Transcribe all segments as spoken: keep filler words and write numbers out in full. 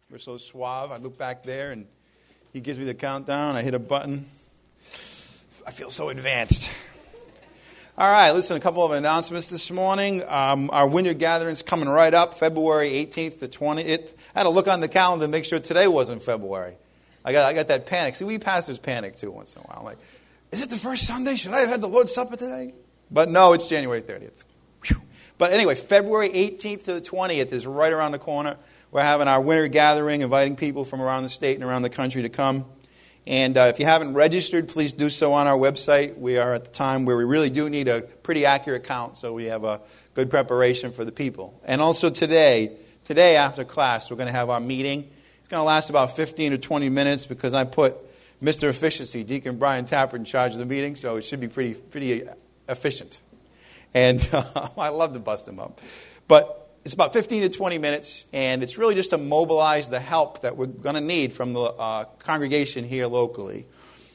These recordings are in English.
We're so suave. I look back there, and he gives me the countdown. I hit a button. I feel so advanced. All right, listen, a couple of announcements this morning. Um, our winter gathering's coming right up, February eighteenth to twentieth. I had to look on the calendar to make sure today wasn't February. I got I got that panic. See, we pastors panic, too, once in a while. I'm like, is it the first Sunday? Should I have had the Lord's Supper today? But no, it's January thirtieth. Whew. But anyway, February eighteenth to the twentieth is right around the corner. We're having our winter gathering, inviting people from around the state and around the country to come. And uh, if you haven't registered, please do so on our website. We are at the time where we really do need a pretty accurate count, so we have a good preparation for the people. And also today, today after class, we're going to have our meeting. It's going to last about fifteen to twenty minutes because I put Mister Efficiency, Deacon Brian Tapper, in charge of the meeting, so it should be pretty pretty efficient. And uh, I love to bust him up. But it's about fifteen to twenty minutes, and it's really just to mobilize the help that we're going to need from the uh, congregation here locally.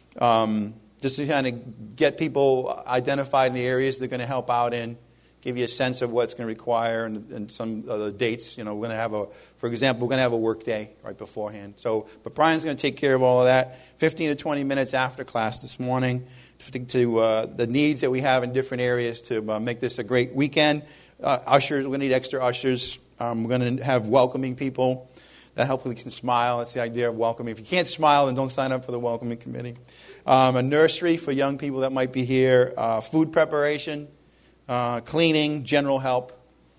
Um, just to kind of get people identified in the areas they're going to help out in, give you a sense of what it's going to require, and, and some of the dates. You know, we're going to have a, for example, we're going to have a work day right beforehand. So, but Brian's going to take care of all of that. fifteen to twenty minutes after class this morning to, to uh, the needs that we have in different areas to uh, make this a great weekend. Uh, ushers, we're going to need extra ushers. Um, we're going to have welcoming people that hopefully can smile. That's the idea of welcoming. If you can't smile, then don't sign up for the welcoming committee. Um, a nursery for young people that might be here. Uh, food preparation, uh, cleaning, general help.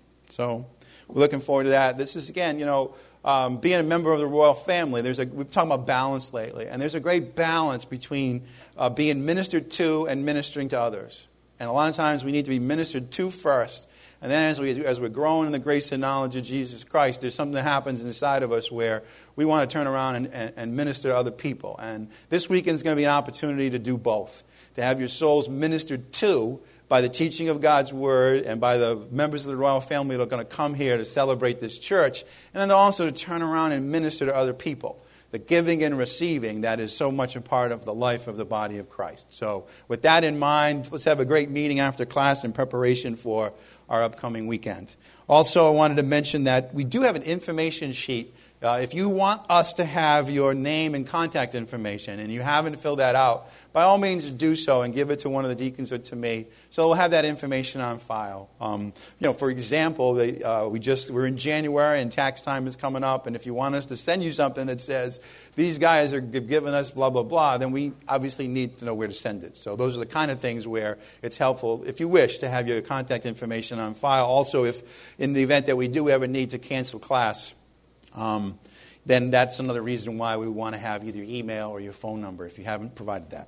So we're looking forward to that. This is, again, you know, um, being a member of the royal family. There's a, we've talked about balance lately, and there's a great balance between uh, being ministered to and ministering to others. And a lot of times we need to be ministered to first. And then as, we, as we're growing in the grace and knowledge of Jesus Christ, there's something that happens inside of us where we want to turn around and, and, and minister to other people. And this weekend is going to be an opportunity to do both, to have your souls ministered to by the teaching of God's Word and by the members of the royal family that are going to come here to celebrate this church, and then also to turn around and minister to other people. The giving and receiving that is so much a part of the life of the body of Christ. So with that in mind, let's have a great meeting after class in preparation for our upcoming weekend. Also, I wanted to mention that we do have an information sheet. Uh, if you want us to have your name and contact information and you haven't filled that out, by all means do so and give it to one of the deacons or to me. So we'll have that information on file. Um, you know, for example, they, uh, we just we're in January and tax time is coming up, and if you want us to send you something that says these guys are giving us blah blah blah, then we obviously need to know where to send it. So those are the kind of things where it's helpful, if you wish, to have your contact information on file. Also, if in the event that we do ever need to cancel class, Um, then that's another reason why we want to have either your email or your phone number if you haven't provided that.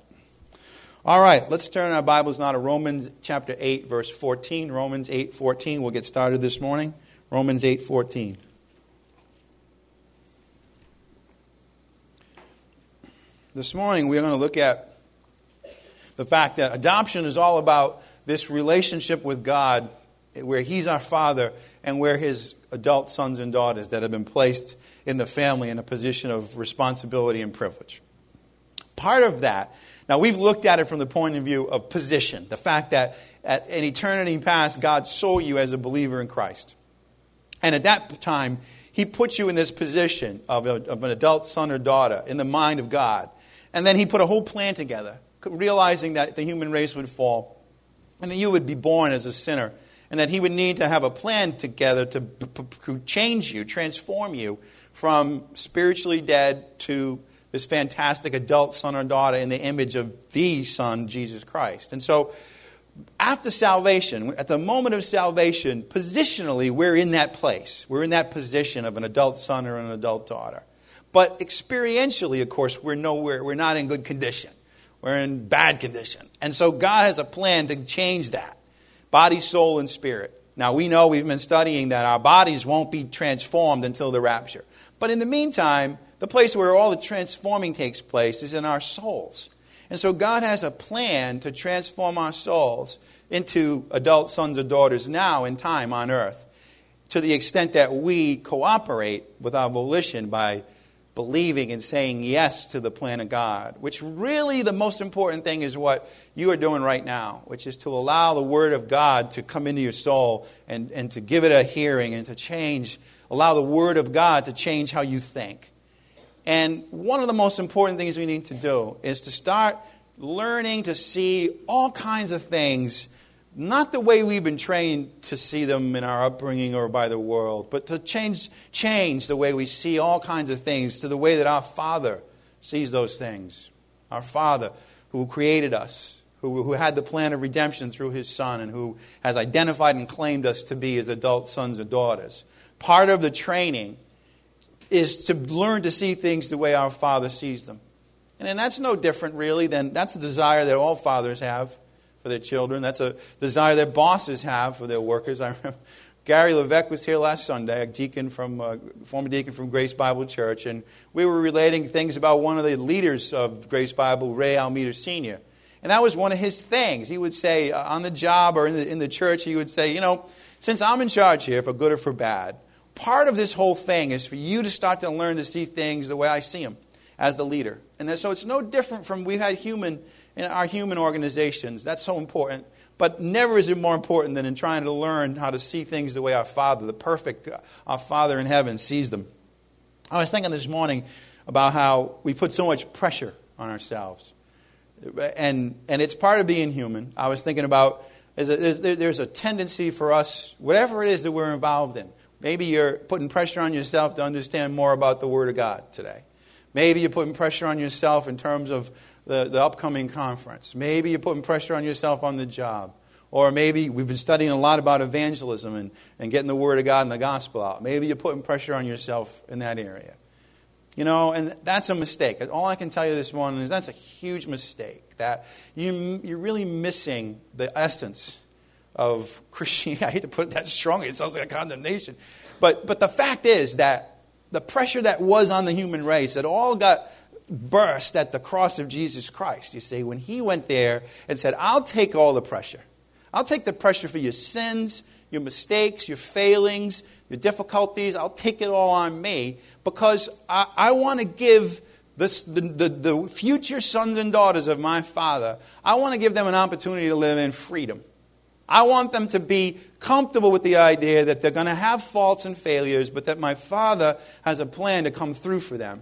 All right, let's turn our Bibles now to Romans chapter eight, verse fourteen. Romans eight fourteen. We'll get started this morning. Romans eight fourteen. This morning we're going to look at the fact that adoption is all about this relationship with God, where He's our Father and where His adult sons and daughters that have been placed in the family in a position of responsibility and privilege. Part of that, now we've looked at it from the point of view of position, the fact that at an eternity past, God saw you as a believer in Christ. And at that time, He put you in this position of, a, of an adult son or daughter in the mind of God. And then He put a whole plan together, realizing that the human race would fall and that you would be born as a sinner, and that He would need to have a plan together to p- p- change you, transform you from spiritually dead to this fantastic adult son or daughter in the image of the Son, Jesus Christ. And so after salvation, at the moment of salvation, positionally, we're in that place. We're in that position of an adult son or an adult daughter. But experientially, of course, we're nowhere. We're not in good condition. We're in bad condition. And so God has a plan to change that. Body, soul, and spirit. Now, we know we've been studying that our bodies won't be transformed until the rapture. But in the meantime, the place where all the transforming takes place is in our souls. And so God has a plan to transform our souls into adult sons or daughters now in time on earth, to the extent that we cooperate with our volition by believing and saying yes to the plan of God, which really the most important thing is what you are doing right now, which is to allow the Word of God to come into your soul and, and to give it a hearing and to change Allow the Word of God to change how you think. And one of the most important things we need to do is to start learning to see all kinds of things, not the way we've been trained to see them in our upbringing or by the world, but to change, change the way we see all kinds of things to the way that our Father sees those things. Our Father who created us, who, who had the plan of redemption through His Son, and who has identified and claimed us to be His adult sons and daughters. Part of the training is to learn to see things the way our Father sees them. And, and that's no different, really, than that's a desire that all fathers have for their children. That's a desire that bosses have for their workers. I remember Gary Levesque was here last Sunday, a deacon from, uh, former deacon from Grace Bible Church, and we were relating things about one of the leaders of Grace Bible, Ray Almeida Senior And that was one of his things. He would say uh, on the job or in the, in the church, he would say, you know, since I'm in charge here, for good or for bad, part of this whole thing is for you to start to learn to see things the way I see them as the leader. And then, so it's no different from we've had human in our human organizations. That's so important. But never is it more important than in trying to learn how to see things the way our Father, the perfect, our Father in heaven, sees them. I was thinking this morning about how we put so much pressure on ourselves. And and it's part of being human. I was thinking about there's a, there's a tendency for us, whatever it is that we're involved in. Maybe you're putting pressure on yourself to understand more about the Word of God today. Maybe you're putting pressure on yourself in terms of the, the upcoming conference. Maybe you're putting pressure on yourself on the job. Or maybe we've been studying a lot about evangelism and, and getting the Word of God and the gospel out. Maybe you're putting pressure on yourself in that area. You know, and that's a mistake. All I can tell you this morning is that's a huge mistake. That you, you're really missing the essence of Christianity. I hate to put it that strongly. It sounds like a condemnation. But but the fact is that the pressure that was on the human race, it all got burst at the cross of Jesus Christ. You see, when He went there and said, I'll take all the pressure. I'll take the pressure for your sins, your mistakes, your failings, your difficulties. I'll take it all on me because I, I want to give this, the, the, the future sons and daughters of my Father, I want to give them an opportunity to live in freedom. I want them to be comfortable with the idea that they're going to have faults and failures, but that my Father has a plan to come through for them.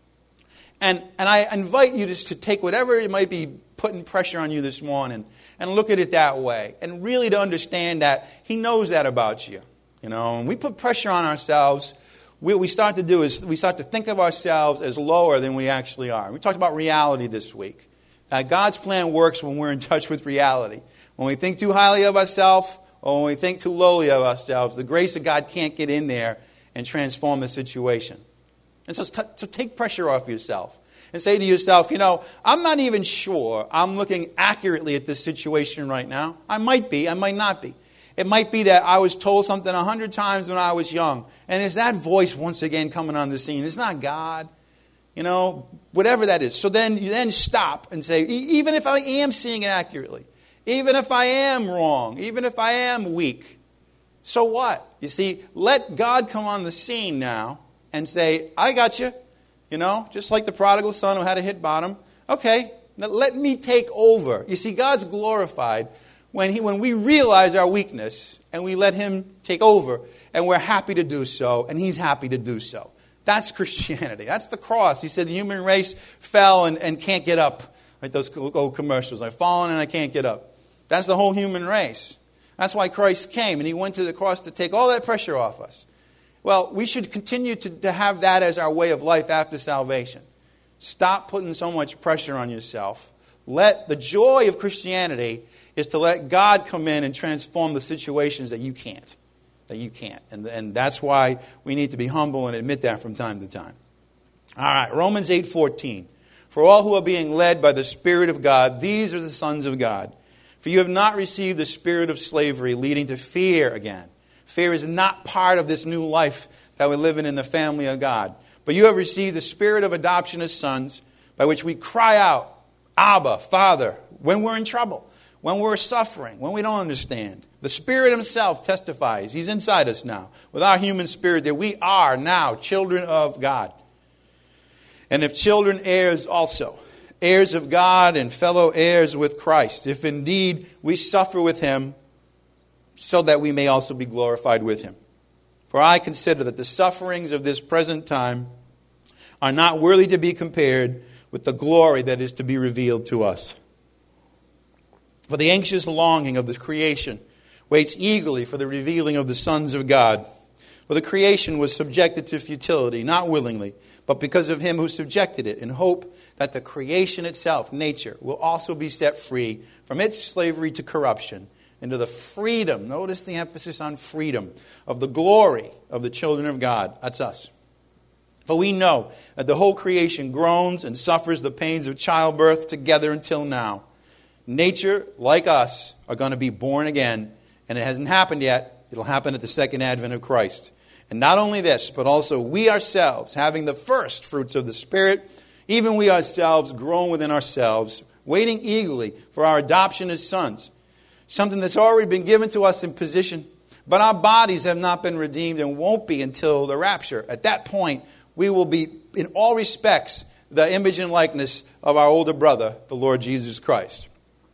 And, and I invite you just to take whatever it might be putting pressure on you this morning and look at it that way. And really to understand that He knows that about you. You know, when we put pressure on ourselves, what we start to do is we start to think of ourselves as lower than we actually are. We talked about reality this week. Uh, God's plan works when we're in touch with reality. When we think too highly of ourselves or when we think too lowly of ourselves, the grace of God can't get in there and transform the situation. And so, t- so take pressure off yourself and say to yourself, you know, I'm not even sure I'm looking accurately at this situation right now. I might be, I might not be. It might be that I was told something a hundred times when I was young. And it's that voice once again coming on the scene. It's not God. You know, whatever that is. So then you then stop and say, even if I am seeing it accurately, even if I am wrong, even if I am weak, so what? You see, let God come on the scene now and say, I got you. You know, just like the prodigal son who had to hit bottom. Okay, now let me take over. You see, God's glorified when he, when we realize our weakness and we let Him take over, and we're happy to do so, and He's happy to do so. That's Christianity. That's the cross. He said the human race fell and, and can't get up. Like those old commercials. I've fallen and I can't get up. That's the whole human race. That's why Christ came, and He went to the cross to take all that pressure off us. Well, we should continue to, to have that as our way of life after salvation. Stop putting so much pressure on yourself. Let the joy of Christianity is to let God come in and transform the situations that you can't. That you can't. And, and that's why we need to be humble and admit that from time to time. All right, Romans eight fourteen. For all who are being led by the Spirit of God, these are the sons of God. For you have not received the spirit of slavery leading to fear again. Fear is not part of this new life that we're living in the family of God. But you have received the spirit of adoption as sons, by which we cry out, Abba, Father, when we're in trouble, when we're suffering, when we don't understand. The Spirit Himself testifies, He's inside us now, with our human spirit, that we are now children of God. And if children, heirs also, heirs of God and fellow heirs with Christ, if indeed we suffer with Him, so that we may also be glorified with Him. For I consider that the sufferings of this present time are not worthy to be compared with the glory that is to be revealed to us. For the anxious longing of the creation waits eagerly for the revealing of the sons of God. For the creation was subjected to futility, not willingly, but because of him who subjected it, in hope that the creation itself, nature, will also be set free from its slavery to corruption into the freedom, notice the emphasis on freedom, of the glory of the children of God. That's us. For we know that the whole creation groans and suffers the pains of childbirth together until now. Nature, like us, are going to be born again, and it hasn't happened yet. It'll happen at the second advent of Christ. And not only this, but also we ourselves, having the first fruits of the Spirit, even we ourselves groan within ourselves, waiting eagerly for our adoption as sons, something that's already been given to us in position, but our bodies have not been redeemed and won't be until the rapture. At that point, we will be, in all respects, the image and likeness of our older brother, the Lord Jesus Christ.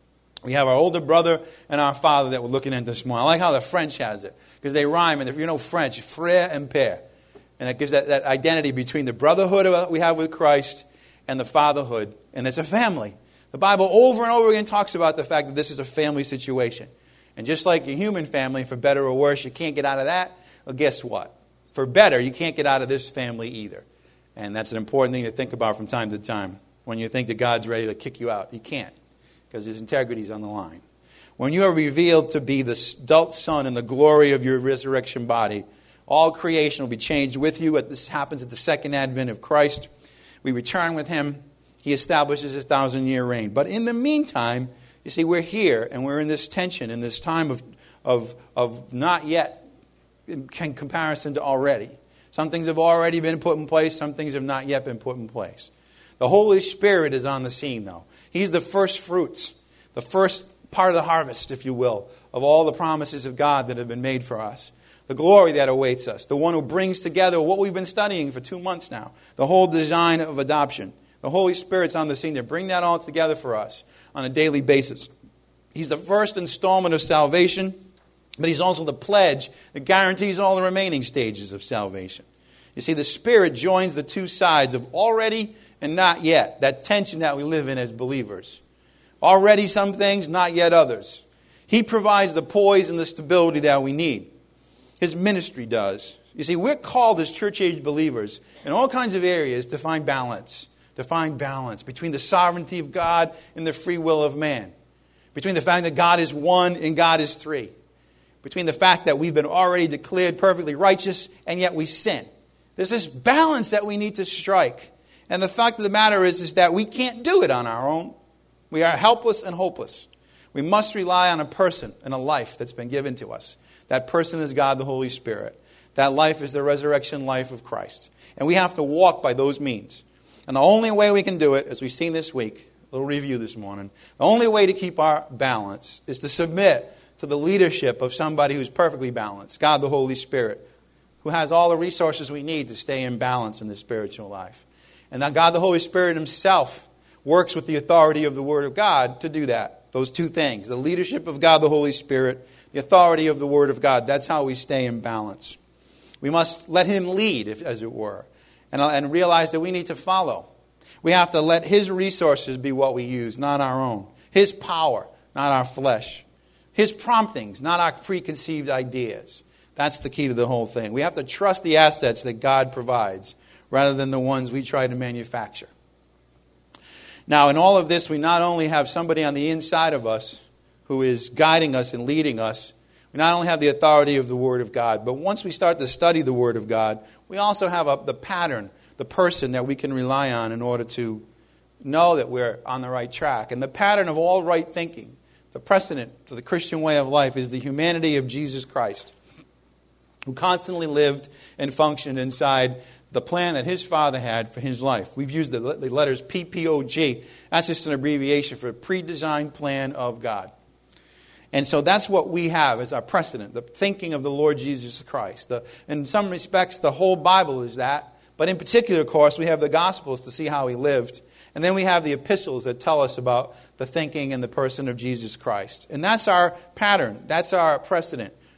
We have our older brother and our father that we're looking at this morning. I like how the French has it, because they rhyme, and if you know French, frère and père. And it gives that, that identity between the brotherhood that we have with Christ and the fatherhood. And it's a family. The Bible over and over again talks about the fact that this is a family situation. And just like a human family, for better or worse, you can't get out of that. Well, guess what? For better, you can't get out of this family either. And that's an important thing to think about from time to time. When you think that God's ready to kick you out, He can't, because His integrity is on the line. When you are revealed to be the adult son in the glory of your resurrection body, all creation will be changed with you. This happens at the second advent of Christ. We return with Him. He establishes His thousand-year reign. But in the meantime, you see, we're here, and we're in this tension, in this time of, of, of not yet, in comparison to already. Some things have already been put in place. Some things have not yet been put in place. The Holy Spirit is on the scene, though. He's the first fruits, the first part of the harvest, if you will, of all the promises of God that have been made for us. The glory that awaits us. The one who brings together what we've been studying for two months now. The whole design of adoption. The Holy Spirit's on the scene to bring that all together for us on a daily basis. He's the first installment of salvation, but He's also the pledge that guarantees all the remaining stages of salvation. You see, the Spirit joins the two sides of already and not yet. That tension that we live in as believers. Already some things, not yet others. He provides the poise and the stability that we need. His ministry does. You see, we're called as church-age believers in all kinds of areas to find balance. To find balance between the sovereignty of God and the free will of man. Between the fact that God is one and God is three. Between the fact that we've been already declared perfectly righteous and yet we sin. There's this balance that we need to strike. And the fact of the matter is, is that we can't do it on our own. We are helpless and hopeless. We must rely on a person and a life that's been given to us. That person is God the Holy Spirit. That life is the resurrection life of Christ. And we have to walk by those means. And the only way we can do it, as we've seen this week, a little review this morning, the only way to keep our balance is to submit to the leadership of somebody who's perfectly balanced, God the Holy Spirit, who has all the resources we need to stay in balance in the spiritual life. And that God the Holy Spirit Himself works with the authority of the Word of God to do that. Those two things, the leadership of God the Holy Spirit, the authority of the Word of God. That's how we stay in balance. We must let Him lead, if, as it were, and, and realize that we need to follow. We have to let His resources be what we use, not our own. His power, not our flesh. His promptings, not our preconceived ideas. That's the key to the whole thing. We have to trust the assets that God provides rather than the ones we try to manufacture. Now, in all of this, we not only have somebody on the inside of us who is guiding us and leading us. We not only have the authority of the Word of God, but once we start to study the Word of God, we also have a, the pattern, the person that we can rely on in order to know that we're on the right track. And the pattern of all right thinking, the precedent for the Christian way of life, is the humanity of Jesus Christ, who constantly lived and functioned inside the plan that His Father had for His life. We've used the letters P P O G. That's just an abbreviation for pre-designed plan of God. And so that's what we have as our precedent, the thinking of the Lord Jesus Christ. The, in some respects, the whole Bible is that. But in particular, of course, we have the Gospels to see how He lived. And then we have the epistles that tell us about the thinking and the person of Jesus Christ. And that's our pattern. That's our precedent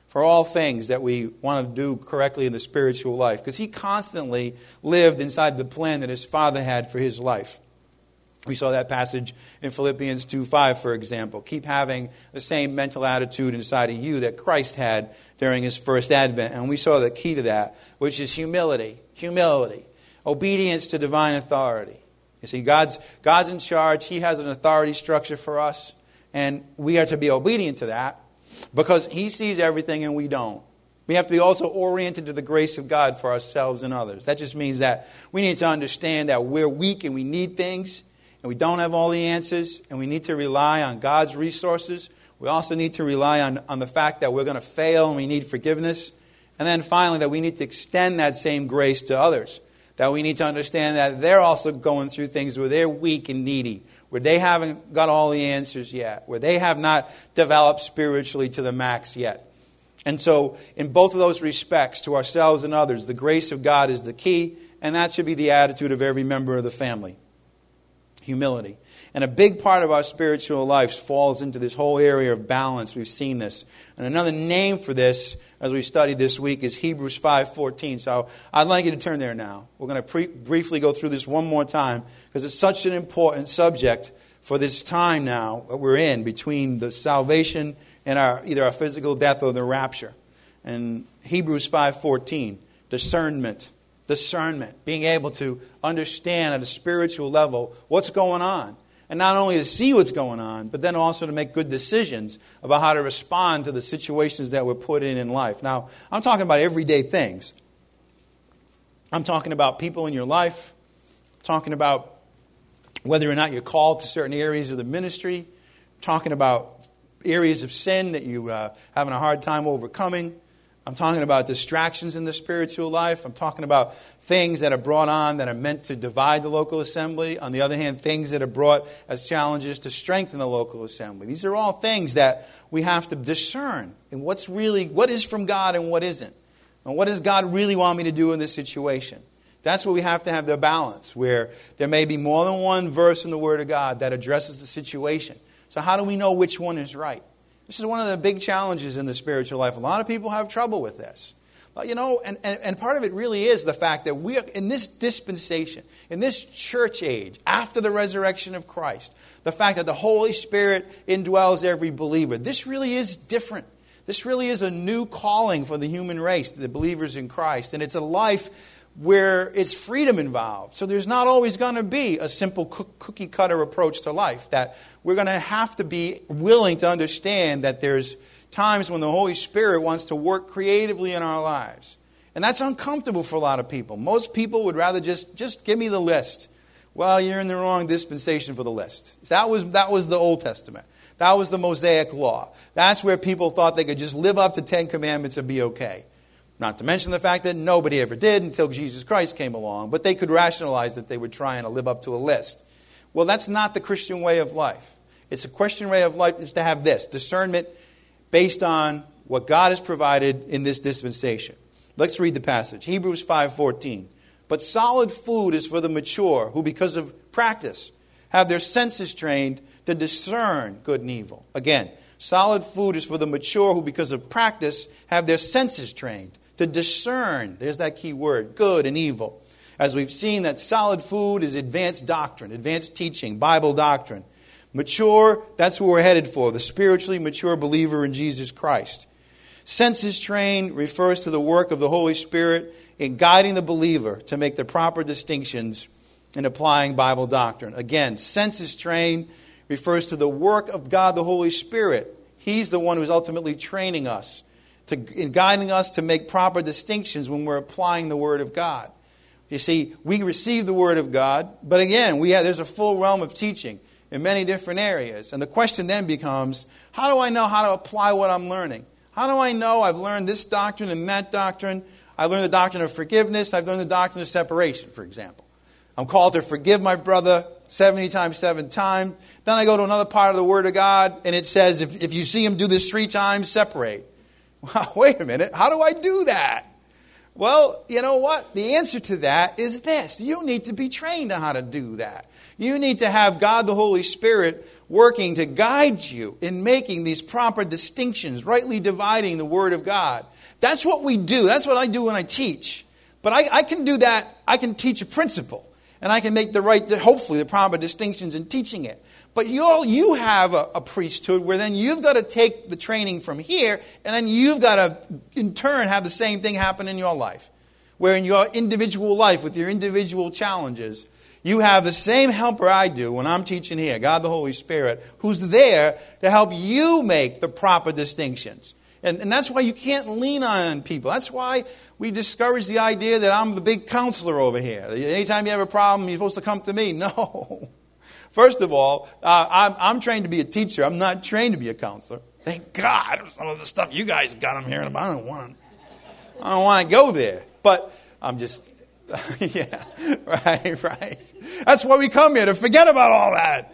for all things that we want to do correctly in the spiritual life, because he constantly lived inside the plan that his Father had for his life. We saw that passage in Philippians two five, for example. Keep having the same mental attitude inside of you that Christ had during his first advent. And we saw the key to that, which is humility. Humility. Obedience to divine authority. You see, God's, God's in charge. He has an authority structure for us. And we are to be obedient to that because he sees everything and we don't. We have to be also oriented to the grace of God for ourselves and others. That just means that we need to understand that we're weak and we need things. And we don't have all the answers, and we need to rely on God's resources. We also need to rely on, on the fact that we're going to fail and we need forgiveness. And then finally, that we need to extend that same grace to others. That we need to understand that they're also going through things where they're weak and needy, where they haven't got all the answers yet, where they have not developed spiritually to the max yet. And so, in both of those respects, to ourselves and others, the grace of God is the key, and that should be the attitude of every member of the family. Humility. And a big part of our spiritual life falls into this whole area of balance. We've seen this. And another name for this, as we studied this week, is Hebrews five fourteen. So I'd like you to turn there now. We're going to pre- briefly go through this one more time because it's such an important subject for this time now that we're in between the salvation and our either our physical death or the rapture. And Hebrews five fourteen, discernment. Discernment, being able to understand at a spiritual level what's going on. And not only to see what's going on, but then also to make good decisions about how to respond to the situations that we're put in in life. Now, I'm talking about everyday things. I'm talking about people in your life. I'm talking about whether or not you're called to certain areas of the ministry. I'm talking about areas of sin that you're uh, having a hard time overcoming. I'm talking about distractions in the spiritual life. I'm talking about things that are brought on that are meant to divide the local assembly. On the other hand, things that are brought as challenges to strengthen the local assembly. These are all things that we have to discern. And what's really, what is from God and what isn't. And what does God really want me to do in this situation? That's where we have to have the balance, where there may be more than one verse in the Word of God that addresses the situation. So how do we know which one is right? This is one of the big challenges in the spiritual life. A lot of people have trouble with this. You know, and, and, and part of it really is the fact that we are in this dispensation, in this church age, after the resurrection of Christ, the fact that the Holy Spirit indwells every believer. This really is different. This really is a new calling for the human race, the believers in Christ. And it's a life where it's freedom involved. So there's not always going to be a simple cookie cutter approach to life. That we're going to have to be willing to understand that there's times when the Holy Spirit wants to work creatively in our lives. And that's uncomfortable for a lot of people. Most people would rather just, just give me the list. Well, you're in the wrong dispensation for the list. That was, that was the Old Testament. That was the Mosaic Law. That's where people thought they could just live up to Ten Commandments and be okay. Not to mention the fact that nobody ever did until Jesus Christ came along. But they could rationalize that they were trying to live up to a list. Well, that's not the Christian way of life. It's a Christian way of life is to have this, discernment based on what God has provided in this dispensation. Let's read the passage. Hebrews five fourteen. But solid food is for the mature, who because of practice have their senses trained to discern good and evil. Again, solid food is for the mature, who because of practice have their senses trained to discern, there's that key word, good and evil. As we've seen, that solid food is advanced doctrine, advanced teaching, Bible doctrine. Mature, that's what we're headed for, the spiritually mature believer in Jesus Christ. Senses trained refers to the work of the Holy Spirit in guiding the believer to make the proper distinctions in applying Bible doctrine. Again, senses trained refers to the work of God the Holy Spirit. He's the one who's ultimately training us, to, in guiding us to make proper distinctions when we're applying the Word of God. You see, we receive the Word of God, but again, we have, there's a full realm of teaching in many different areas. And the question then becomes, how do I know how to apply what I'm learning? How do I know I've learned this doctrine and that doctrine? I've learned the doctrine of forgiveness. I've learned the doctrine of separation, for example. I'm called to forgive my brother seventy times, seven times. Then I go to another part of the Word of God, and it says, if, if you see him do this three times, separate. Well, wait a minute. How do I do that? Well, you know what? The answer to that is this. You need to be trained on how to do that. You need to have God the Holy Spirit working to guide you in making these proper distinctions, rightly dividing the Word of God. That's what we do. That's what I do when I teach. But I, I can do that. I can teach a principle. And I can make the right, hopefully, the proper distinctions in teaching it. But you all, you have a, a priesthood where then you've got to take the training from here, and then you've got to, in turn, have the same thing happen in your life. Where in your individual life, with your individual challenges, you have the same helper I do when I'm teaching here, God the Holy Spirit, who's there to help you make the proper distinctions. And, and that's why you can't lean on people. That's why we discourage the idea that I'm the big counselor over here. Anytime you have a problem, you're supposed to come to me. No. First of all, uh, I'm, I'm trained to be a teacher. I'm not trained to be a counselor. Thank God. Some of the stuff you guys got I'm hearing about, I don't want to, I don't want to go there. But I'm just, yeah, right, right. That's why we come here, to forget about all that.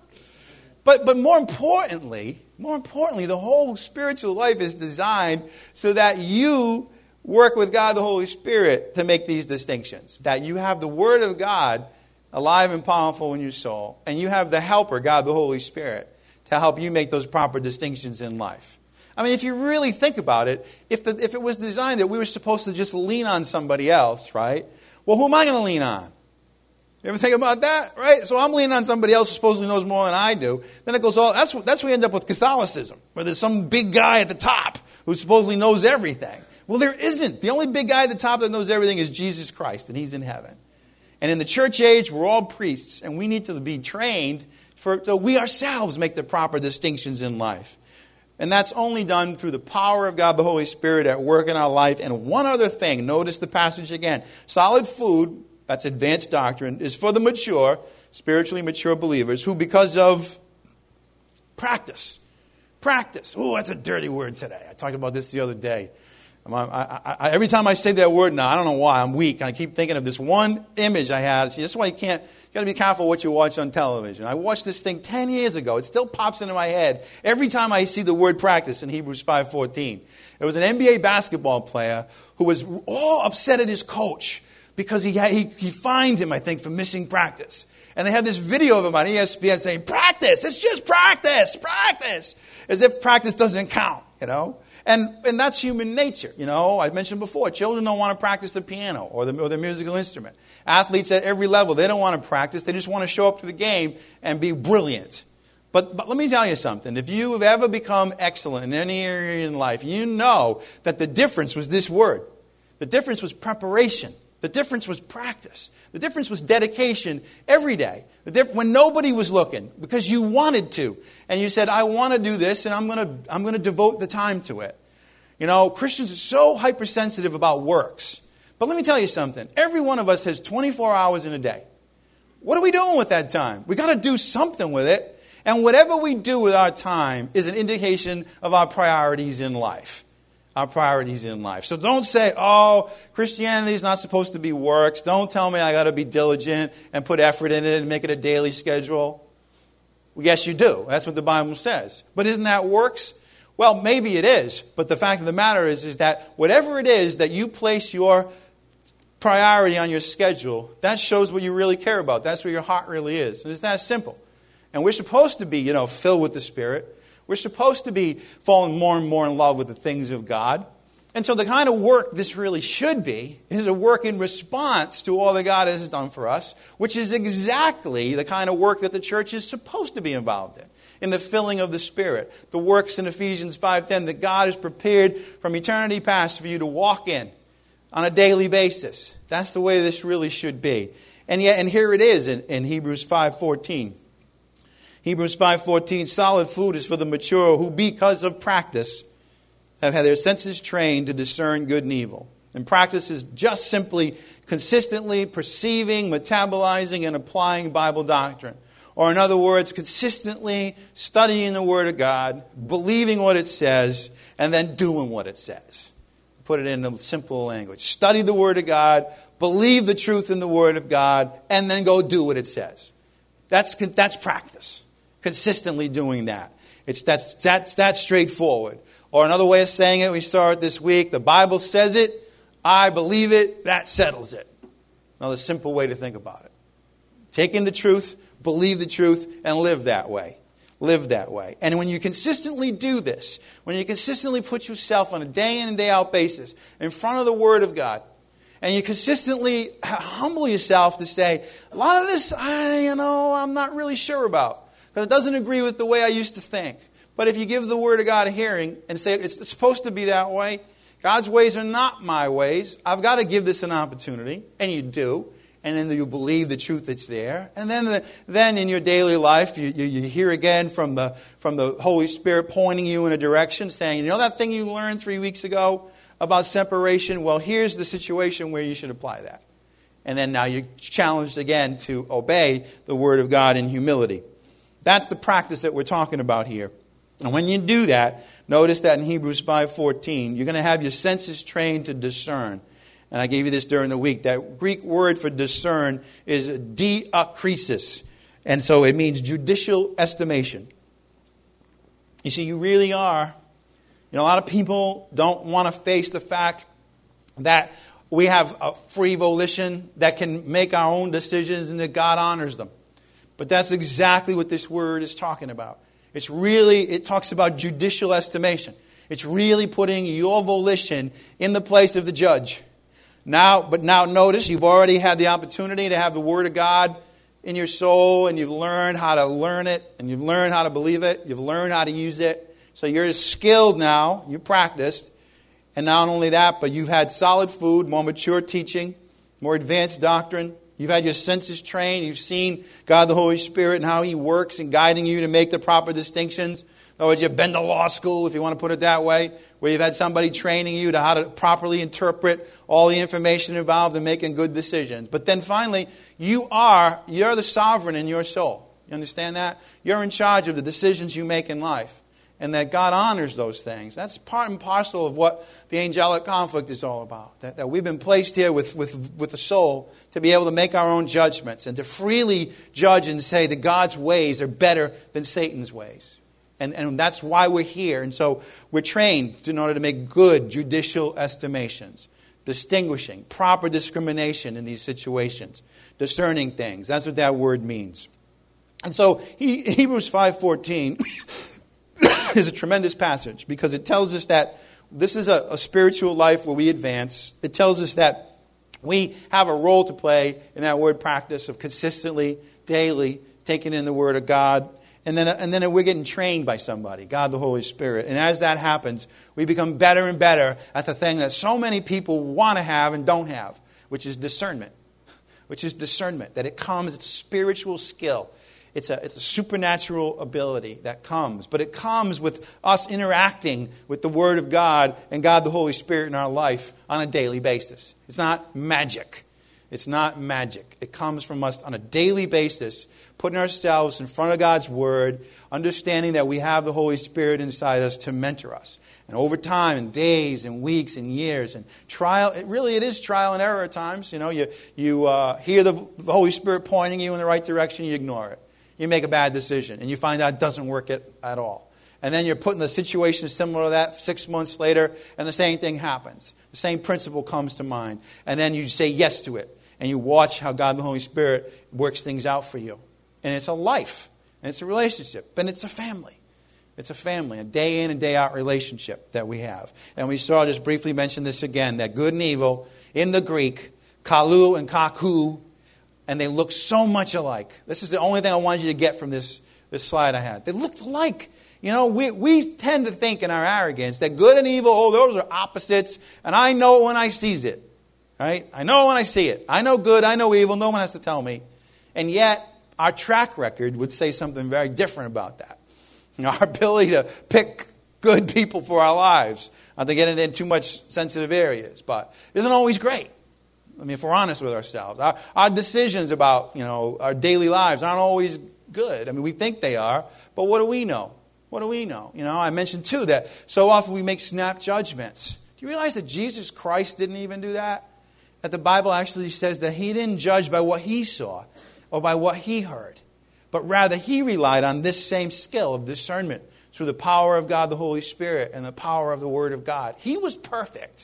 But but more importantly, more importantly, the whole spiritual life is designed so that you work with God the Holy Spirit to make these distinctions. That you have the Word of God alive and powerful in your soul, and you have the helper, God the Holy Spirit, to help you make those proper distinctions in life. I mean, if you really think about it, if the, if it was designed that we were supposed to just lean on somebody else, right? Well, who am I going to lean on? You ever think about that, right? So I'm leaning on somebody else who supposedly knows more than I do. Then it goes all, that's what, that's where we end up with Catholicism, where there's some big guy at the top who supposedly knows everything. Well, there isn't. The only big guy at the top that knows everything is Jesus Christ, and He's in heaven. And in the church age, we're all priests, and we need to be trained for, so we ourselves make the proper distinctions in life. And that's only done through the power of God, the Holy Spirit, at work in our life. And one other thing, notice the passage again. Solid food, that's advanced doctrine, is for the mature, spiritually mature believers who, because of practice, practice. Oh, that's a dirty word today. I talked about this the other day. I, I, I, every time I say that word now, I don't know why, I'm weak. I keep thinking of this one image I had. See, that's why you can't, you got to be careful what you watch on television. I watched this thing ten years ago. It still pops into my head every time I see the word practice in Hebrews five fourteen. It was an N B A basketball player who was all upset at his coach because he, had, he, he fined him, I think, for missing practice. And they had this video of him on E S P N saying, practice, it's just practice, practice. As if practice doesn't count, you know. And and that's human nature, you know. I mentioned before, children don't want to practice the piano or the or their musical instrument. Athletes at every level, they don't want to practice. They just want to show up to the game and be brilliant. But but let me tell you something. If you have ever become excellent in any area in life, you know that the difference was this word. The difference was preparation. The difference was practice. The difference was dedication every day. The diff- when nobody was looking, because you wanted to. And you said, I want to do this, and I'm going to I'm going to devote the time to it. You know, Christians are so hypersensitive about works. But let me tell you something. Every one of us has twenty-four hours in a day. What are we doing with that time? We've got to do something with it. And whatever we do with our time is an indication of our priorities in life. Our priorities in life. So don't say, oh, Christianity is not supposed to be works. Don't tell me I got to be diligent and put effort in it and make it a daily schedule. Well, yes, you do. That's what the Bible says. But isn't that works? Well, maybe it is. But the fact of the matter is, is that whatever it is that you place your priority on your schedule, that shows what you really care about. That's where your heart really is. And it's that simple. And we're supposed to be, you know, filled with the Spirit. We're supposed to be falling more and more in love with the things of God. And so the kind of work this really should be is a work in response to all that God has done for us, which is exactly the kind of work that the church is supposed to be involved in, in the filling of the Spirit. The works in Ephesians five ten that God has prepared from eternity past for you to walk in on a daily basis. That's the way this really should be. And yet, and here it is in, in Hebrews five fourteen. Hebrews five fourteen, solid food is for the mature who, because of practice, have had their senses trained to discern good and evil. And practice is just simply consistently perceiving, metabolizing, and applying Bible doctrine. Or in other words, consistently studying the Word of God, believing what it says, and then doing what it says. Put it in a simple language. Study the Word of God, believe the truth in the Word of God, and then go do what it says. That's, that's practice. Consistently doing that. It's that's that's that's straightforward. Or another way of saying it, we saw it this week, the Bible says it, I believe it, that settles it. Another simple way to think about it. Take in the truth, believe the truth, and live that way. Live that way. And when you consistently do this, when you consistently put yourself on a day in and day out basis in front of the Word of God, and you consistently humble yourself to say, a lot of this, I, you know, I'm not really sure about, because it doesn't agree with the way I used to think. But if you give the Word of God a hearing and say, it's supposed to be that way, God's ways are not my ways, I've got to give this an opportunity, and you do. And then you believe the truth that's there. And then the, then in your daily life, you, you, you hear again from the, from the Holy Spirit pointing you in a direction, saying, you know that thing you learned three weeks ago about separation? Well, here's the situation where you should apply that. And then now you're challenged again to obey the Word of God in humility. That's the practice that we're talking about here. And when you do that, notice that in Hebrews five fourteen, you're going to have your senses trained to discern. And I gave you this during the week. That Greek word for discern is diakrisis. And so it means judicial estimation. You see, you really are. You know, a lot of people don't want to face the fact that we have a free volition that can make our own decisions and that God honors them. But that's exactly what this word is talking about. It's really, it talks about judicial estimation. It's really putting your volition in the place of the judge. Now, but now notice, you've already had the opportunity to have the Word of God in your soul, and you've learned how to learn it, and you've learned how to believe it, you've learned how to use it. So you're skilled now, you've practiced. And not only that, but you've had solid food, more mature teaching, more advanced doctrine. You've had your senses trained, you've seen God the Holy Spirit and how He works in guiding you to make the proper distinctions. In other words, you've been to law school, if you want to put it that way, where you've had somebody training you to how to properly interpret all the information involved in making good decisions. But then finally, you are, you're the sovereign in your soul. You understand that? You're in charge of the decisions you make in life. And that God honors those things. That's part and parcel of what the angelic conflict is all about. That, that we've been placed here with, with, with the soul to be able to make our own judgments and to freely judge and say that God's ways are better than Satan's ways. And, and that's why we're here. And so we're trained in order to make good judicial estimations, distinguishing, proper discrimination in these situations, discerning things. That's what that word means. And so he, Hebrews five fourteen is a tremendous passage because it tells us that this is a, a spiritual life where we advance. It tells us that we have a role to play in that word practice of consistently, daily, taking in the Word of God. And then, and then we're getting trained by somebody, God the Holy Spirit. And as that happens, we become better and better at the thing that so many people want to have and don't have, which is discernment. Which is discernment. That it comes, it's a spiritual skill. It's a, it's a supernatural ability that comes. But it comes with us interacting with the Word of God and God the Holy Spirit in our life on a daily basis. It's not magic. It's not magic. It comes from us on a daily basis, putting ourselves in front of God's Word, understanding that we have the Holy Spirit inside us to mentor us. And over time, in days and weeks and years, and trial, it really it is trial and error at times. You know, you, you uh, hear the, the Holy Spirit pointing you in the right direction, you ignore it. You make a bad decision, and you find out it doesn't work at, at all. And then you're put in a situation similar to that six months later, and the same thing happens. The same principle comes to mind. And then you say yes to it. And you watch how God the Holy Spirit works things out for you. And it's a life. And it's a relationship. And it's a family. It's a family. A day in and day out relationship that we have. And we saw, just briefly mention this again, that good and evil in the Greek, kalu and kaku, and they look so much alike. This is the only thing I wanted you to get from this, this slide I had. They looked alike. You know, we, we tend to think in our arrogance that good and evil, oh, those are opposites, and I know it when I sees it. Right? I know when I see it. I know good, I know evil, no one has to tell me. And yet, our track record would say something very different about that. You know, our ability to pick good people for our lives. Not to get into too much sensitive areas, but isn't always great. I mean, if we're honest with ourselves. Our, our decisions about, you know, our daily lives aren't always good. I mean, we think they are, but what do we know? What do we know? You know, I mentioned too that so often we make snap judgments. Do you realize that Jesus Christ didn't even do that? That the Bible actually says that He didn't judge by what He saw or by what He heard, but rather He relied on this same skill of discernment through the power of God the Holy Spirit and the power of the Word of God. He was perfect. He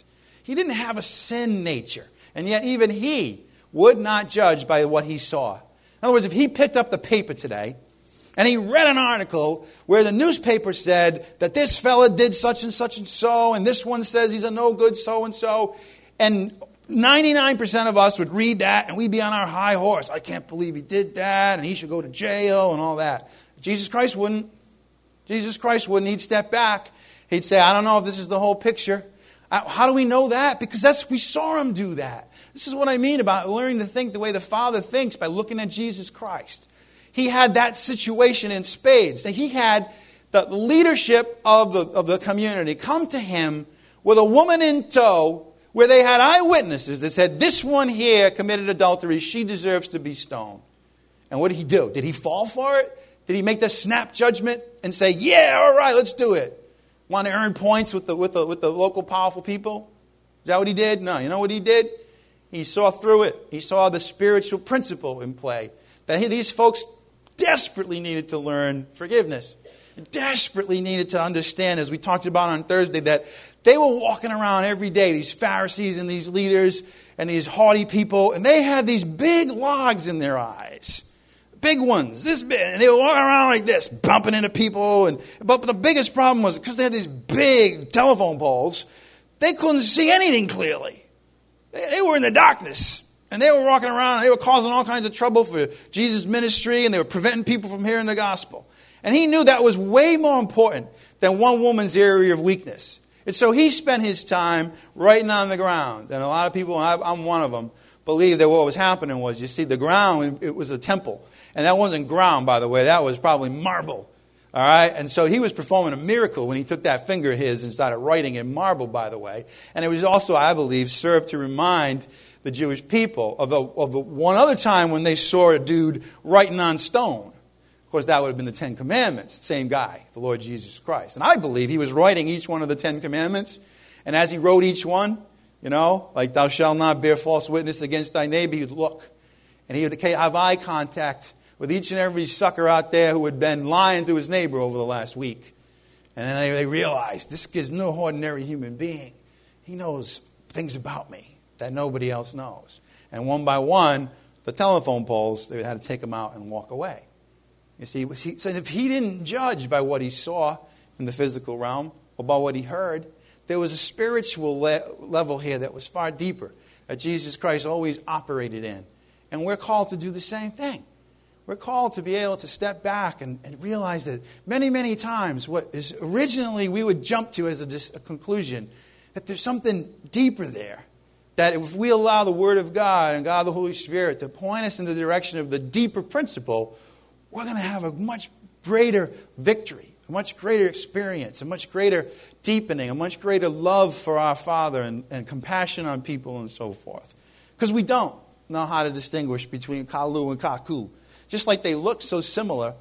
He didn't have a sin nature. And yet even he would not judge by what he saw. In other words, if he picked up the paper today and he read an article where the newspaper said that this fella did such and such and so, and this one says he's a no good so and so, and ninety-nine percent of us would read that and we'd be on our high horse. I can't believe he did that, and he should go to jail and all that. Jesus Christ wouldn't. Jesus Christ wouldn't. He'd step back. He'd say, I don't know if this is the whole picture. How do we know that? Because that's we saw him do that. This is what I mean about learning to think the way the Father thinks by looking at Jesus Christ. He had that situation in spades. He had the leadership of the, of the community come to him with a woman in tow where they had eyewitnesses that said, this one here committed adultery. She deserves to be stoned. And what did he do? Did he fall for it? Did he make the snap judgment and say, yeah, all right, let's do it? Want to earn points with the, with the, with the local powerful people? Is that what he did? No. You know what he did? He saw through it. He saw the spiritual principle in play. That he, these folks desperately needed to learn forgiveness. Desperately needed to understand, as we talked about on Thursday, that they were walking around every day, these Pharisees and these leaders and these haughty people, and they had these big logs in their eyes. Big ones, this big, and they were walking around like this, bumping into people. And but the biggest problem was because they had these big telephone poles, they couldn't see anything clearly. They, they were in the darkness, and they were walking around, and they were causing all kinds of trouble for Jesus' ministry, and they were preventing people from hearing the gospel. And he knew that was way more important than one woman's area of weakness. And so he spent his time writing on the ground. And a lot of people, I'm one of them, believe that what was happening was, you see, the ground, it was a temple. And that wasn't ground, by the way. That was probably marble. All right? And so he was performing a miracle when he took that finger of his and started writing in marble, by the way. And it was also, I believe, served to remind the Jewish people of, a, of a, one other time when they saw a dude writing on stone. Of course, that would have been the Ten Commandments. Same guy, the Lord Jesus Christ. And I believe he was writing each one of the Ten Commandments. And as he wrote each one, you know, like, thou shalt not bear false witness against thy neighbor, he'd look. And he would have eye contact with each and every sucker out there who had been lying to his neighbor over the last week. And then they, they realized, this is no ordinary human being. He knows things about me that nobody else knows. And one by one, the telephone poles, they had to take them out and walk away. You see, so if he didn't judge by what he saw in the physical realm or by what he heard, there was a spiritual le- level here that was far deeper that Jesus Christ always operated in. And we're called to do the same thing. We're called to be able to step back and, and realize that many, many times what is originally we would jump to as a, dis- a conclusion, that there's something deeper there. That if we allow the Word of God and God the Holy Spirit to point us in the direction of the deeper principle, we're going to have a much greater victory, a much greater experience, a much greater deepening, a much greater love for our Father and, and compassion on people and so forth. Because we don't know how to distinguish between kalu and kaku. Just like they look so similar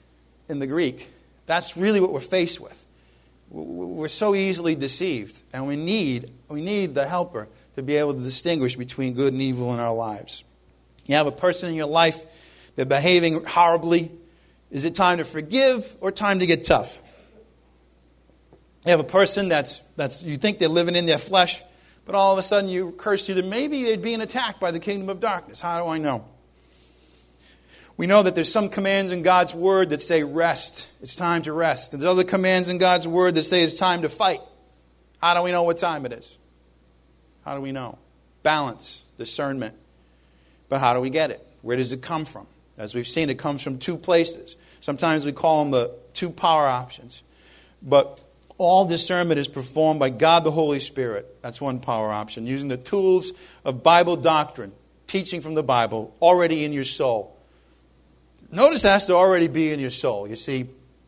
in the Greek, that's really what we're faced with. We're so easily deceived, and we need we need the helper to be able to distinguish between good and evil in our lives. You have a person in your life, they're behaving horribly. Is it time to forgive or time to get tough? You have a person that's that's you think they're living in their flesh, but all of a sudden you curse to them, maybe they're being attacked by the kingdom of darkness. How do I know? We know that there's some commands in God's Word that say rest. It's time to rest. And there's other commands in God's Word that say it's time to fight. How do we know what time it is? How do we know? Balance, discernment. But how do we get it? Where does it come from? As we've seen, it comes from two places. Sometimes we call them the two power options. But all discernment is performed by God the Holy Spirit. That's one power option. Using the tools of Bible doctrine, teaching from the Bible, already in your soul. Notice it has to already be in your soul. You see,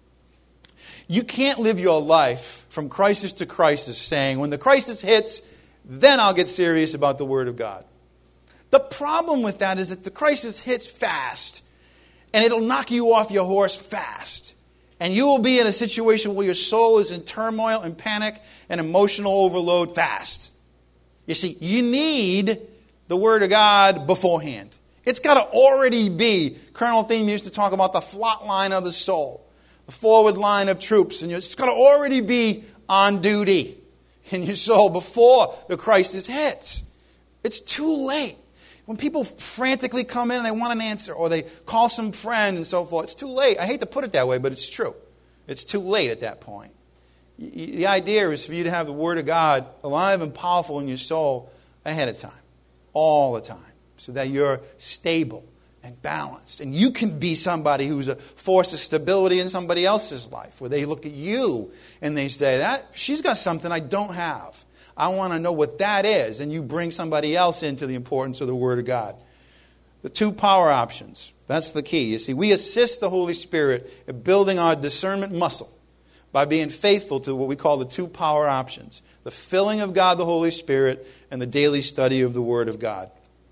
you can't live your life from crisis to crisis saying, when the crisis hits, then I'll get serious about the Word of God. The problem with that is that the crisis hits fast, and it'll knock you off your horse fast. And you will be in a situation where your soul is in turmoil and panic and emotional overload fast. You see, you need the Word of God beforehand. It's got to already be. Colonel Thiem used to talk about the flot line of the soul, the forward line of troops, and it's got to already be on duty. in your soul before the crisis hits. It's too late. When people frantically come in and they want an answer, or they call some friend and so forth, it's too late. I hate to put it that way, but it's true. It's too late at that point. The idea is for you to have the Word of God alive and powerful in your soul ahead of time, all the time, so that you're stable and balanced. And you can be somebody who's a force of stability in somebody else's life, where they look at you and they say, "That she's got something I don't have. I want to know what that is." And you bring somebody else into the importance of the Word of God. The two power options. That's the key. You see, we assist the Holy Spirit in building our discernment muscle by being faithful to what we call the two power options. The filling of God, the Holy Spirit, and the daily study of the Word of God.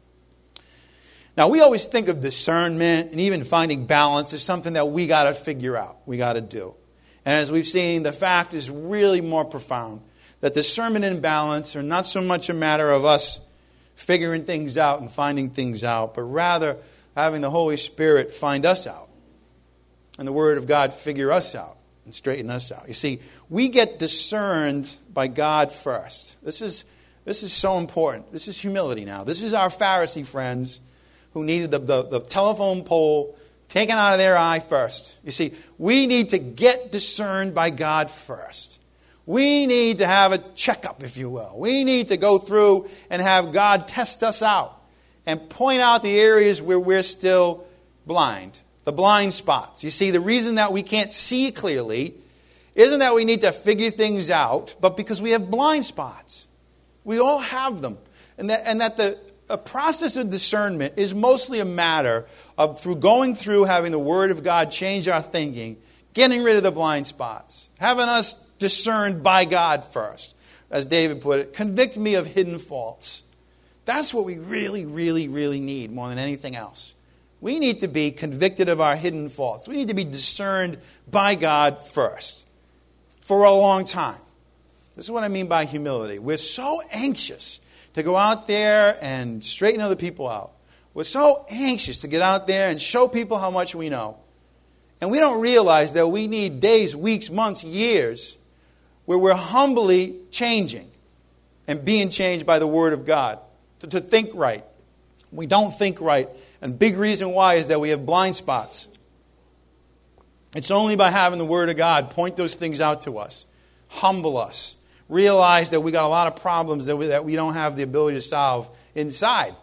Now, we always think of discernment and even finding balance as something that we got to figure out. We got to do. And as we've seen, the fact is really more profound. That discernment and balance are not so much a matter of us figuring things out and finding things out, but rather having the Holy Spirit find us out. And the Word of God figure us out and straighten us out. You see, we get discerned by God first. This is, this is so important. This is humility now. This is our Pharisee friends who needed the, the, the telephone pole taken out of their eye first. You see, we need to get discerned by God first. We need to have a checkup, if you will. We need to go through and have God test us out and point out the areas where we're still blind, the blind spots. You see, the reason that we can't see clearly isn't that we need to figure things out, but because we have blind spots. We all have them. And that, and that the a process of discernment is mostly a matter of through going through having the Word of God change our thinking, getting rid of the blind spots, having us discerned by God first. As David put it, convict me of hidden faults. That's what we really, really, really need more than anything else. We need to be convicted of our hidden faults. We need to be discerned by God first for a long time. This is what I mean by humility. We're so anxious to go out there and straighten other people out. We're so anxious to get out there and show people how much we know. And we don't realize that we need days, weeks, months, years where we're humbly changing and being changed by the Word of God to, to think right. We don't think right. And big reason why is that we have blind spots. It's only by having the Word of God point those things out to us, humble us, realize that we got a lot of problems that we, that we don't have the ability to solve inside.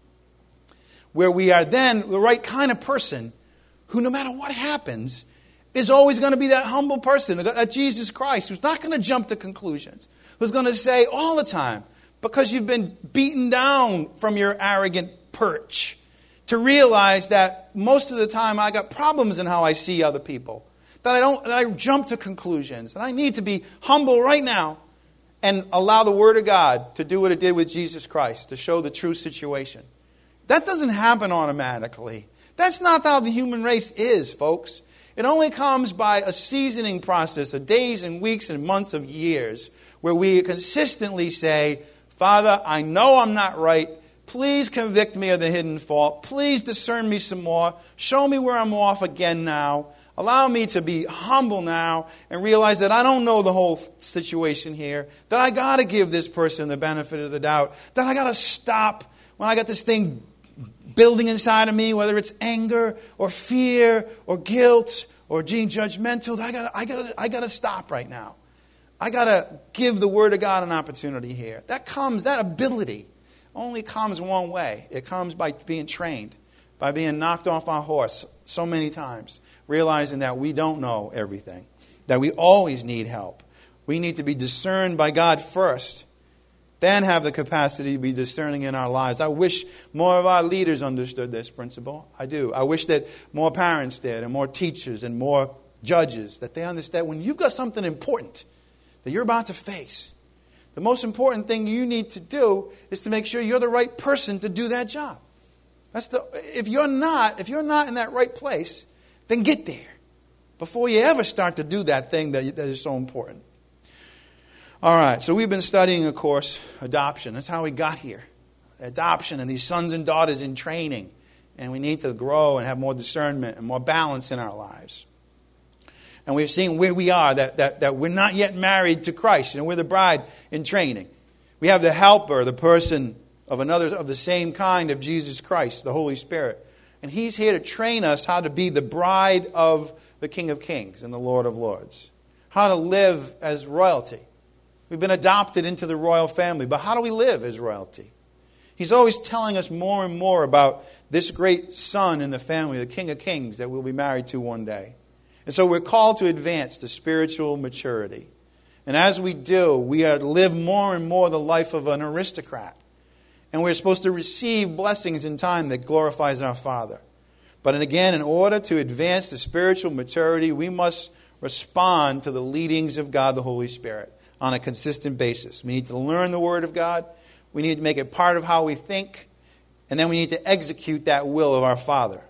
Where we are then the right kind of person who, no matter what happens, is always going to be that humble person, that Jesus Christ, who's not going to jump to conclusions, who's going to say all the time, because you've been beaten down from your arrogant perch, to realize that most of the time I got problems in how I see other people, that I don't, that I jump to conclusions, that I need to be humble right now and allow the Word of God to do what it did with Jesus Christ, to show the true situation. That doesn't happen automatically. That's not how the human race is, folks. It only comes by a seasoning process of days and weeks and months of years where we consistently say, Father, I know I'm not right. Please convict me of the hidden fault. Please discern me some more. Show me where I'm off again now. Allow me to be humble now and realize that I don't know the whole situation here, that I got to give this person the benefit of the doubt, that I got to stop when I got this thing building inside of me, whether it's anger or fear or guilt or being judgmental. I got I got I got to stop right now. I got to give the Word of God an opportunity here. That comes, that ability only comes one way. It comes by being trained, by being knocked off our horse so many times, realizing that we don't know everything, that we always need help. We need to be discerned by God first, then have the capacity to be discerning in our lives. I wish more of our leaders understood this principle. I do. I wish that more parents did, and more teachers, and more judges, that they understand when you've got something important that you're about to face, the most important thing you need to do is to make sure you're the right person to do that job. That's the. If you're not, if you're not in that right place, then get there before you ever start to do that thing that, that is so important. All right, so we've been studying, of course, adoption. That's how we got here. Adoption and these sons and daughters in training. And we need to grow and have more discernment and more balance in our lives. And we've seen where we are, that, that, that we're not yet married to Christ. You know, we're the bride in training. We have the helper, the person of another of the same kind of Jesus Christ, the Holy Spirit. And He's here to train us how to be the bride of the King of Kings and the Lord of Lords. How to live as royalty. We've been adopted into the royal family, but how do we live as royalty? He's always telling us more and more about this great son in the family, the King of Kings, that we'll be married to one day. And so we're called to advance to spiritual maturity. And as we do, we are to live more and more the life of an aristocrat. And we're supposed to receive blessings in time that glorifies our Father. But again, in order to advance to spiritual maturity, we must respond to the leadings of God, the Holy Spirit, on a consistent basis. We need to learn the Word of God. We need to make it part of how we think. And then we need to execute that will of our Father.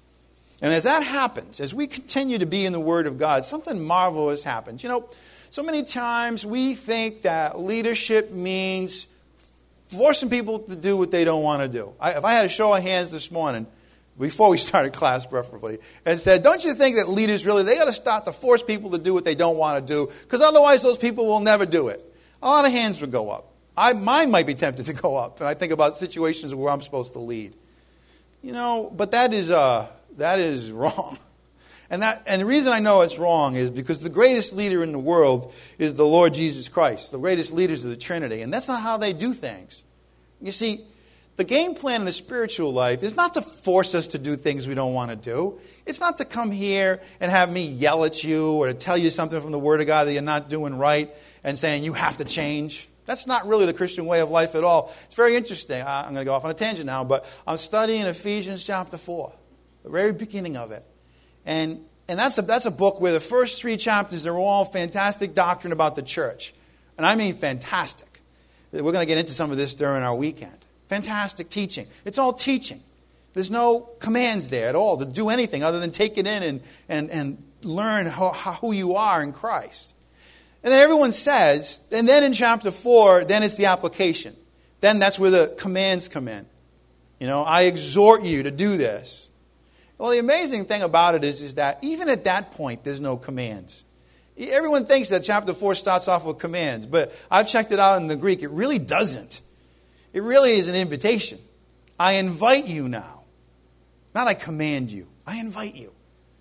And as that happens, as we continue to be in the Word of God, something marvelous happens. You know, so many times we think that leadership means forcing people to do what they don't want to do. I, if I had a show of hands this morning, before we started class preferably, and said, don't you think that leaders really, they got to start to force people to do what they don't want to do, because otherwise those people will never do it. A lot of hands would go up. I, mine might be tempted to go up. I think about situations where I'm supposed to lead. You know, but that is uh, that is wrong. And that and the reason I know it's wrong is because the greatest leader in the world is the Lord Jesus Christ, the greatest leaders of the Trinity. And that's not how they do things. You see, the game plan in the spiritual life is not to force us to do things we don't want to do. It's not to come here and have me yell at you or to tell you something from the Word of God that you're not doing right and saying you have to change. That's not really the Christian way of life at all. It's very interesting. I'm going to go off on a tangent now, but I'm studying Ephesians chapter four, the very beginning of it. And and that's a, that's a book where the first three chapters are all fantastic doctrine about the church. And I mean fantastic. We're going to get into some of this during our weekend. Fantastic teaching. It's all teaching. There's no commands there at all to do anything other than take it in and, and, and learn how, how, who you are in Christ. And then everyone says, and then in chapter four, then it's the application. Then that's where the commands come in. You know, I exhort you to do this. Well, the amazing thing about it is, is that even at that point, there's no commands. Everyone thinks that chapter four starts off with commands, but I've checked it out in the Greek. It really doesn't. It really is an invitation. I invite you now. Not I command you. I invite you.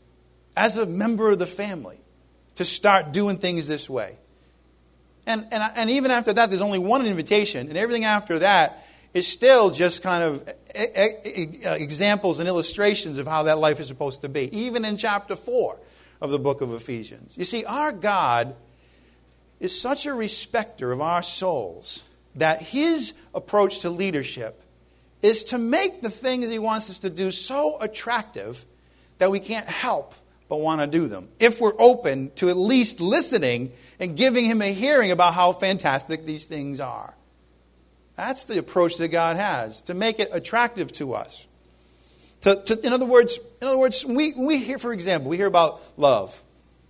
As a member of the family. To start doing things this way. And, and, and even after that, there's only one invitation. And everything after that is still just kind of examples and illustrations of how that life is supposed to be. Even in chapter four of the book of Ephesians. You see, our God is such a respecter of our souls that His approach to leadership is to make the things He wants us to do so attractive that we can't help but want to do them. If we're open to at least listening and giving Him a hearing about how fantastic these things are. That's the approach that God has, to make it attractive to us. To, to, in other words, in other words, we, we hear, for example, we hear about love.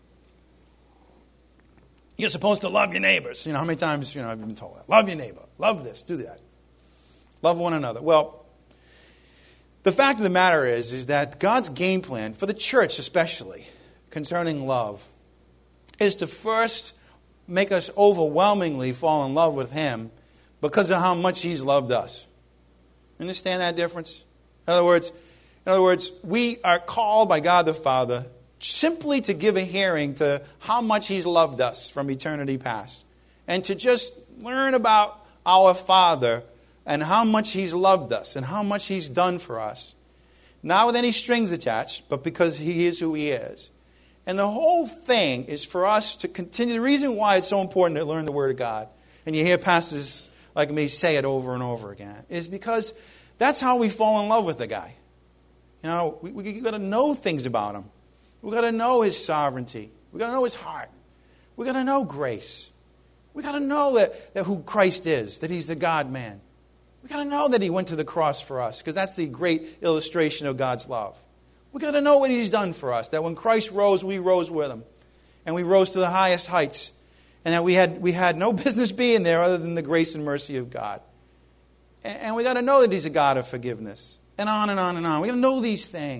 You're supposed to love your neighbors. You know, how many times, you know, I've been told that. Love your neighbor. Love this. Do that. Love one another. Well, the fact of the matter is, is that God's game plan, for the church especially, concerning love, is to first make us overwhelmingly fall in love with Him because of how much He's loved us. Understand that difference? In other words, in other words, we are called by God the Father simply to give a hearing to how much He's loved us from eternity past. And to just learn about our Father and how much He's loved us and how much He's done for us. Not with any strings attached, but because He is who He is. And the whole thing is for us to continue. The reason why it's so important to learn the Word of God, and you hear pastors like me say it over and over again, is because that's how we fall in love with the guy. You know, we, we got to know things about Him. We've got to know His sovereignty. We've got to know His heart. We've got to know grace. We've got to know that, that who Christ is, that He's the God-man. We've got to know that He went to the cross for us, because that's the great illustration of God's love. We've got to know what He's done for us, that when Christ rose, we rose with Him. And we rose to the highest heights. And that we had, we had no business being there other than the grace and mercy of God. And, and we've got to know that He's a God of forgiveness. And on and on and on. We've got to know these things.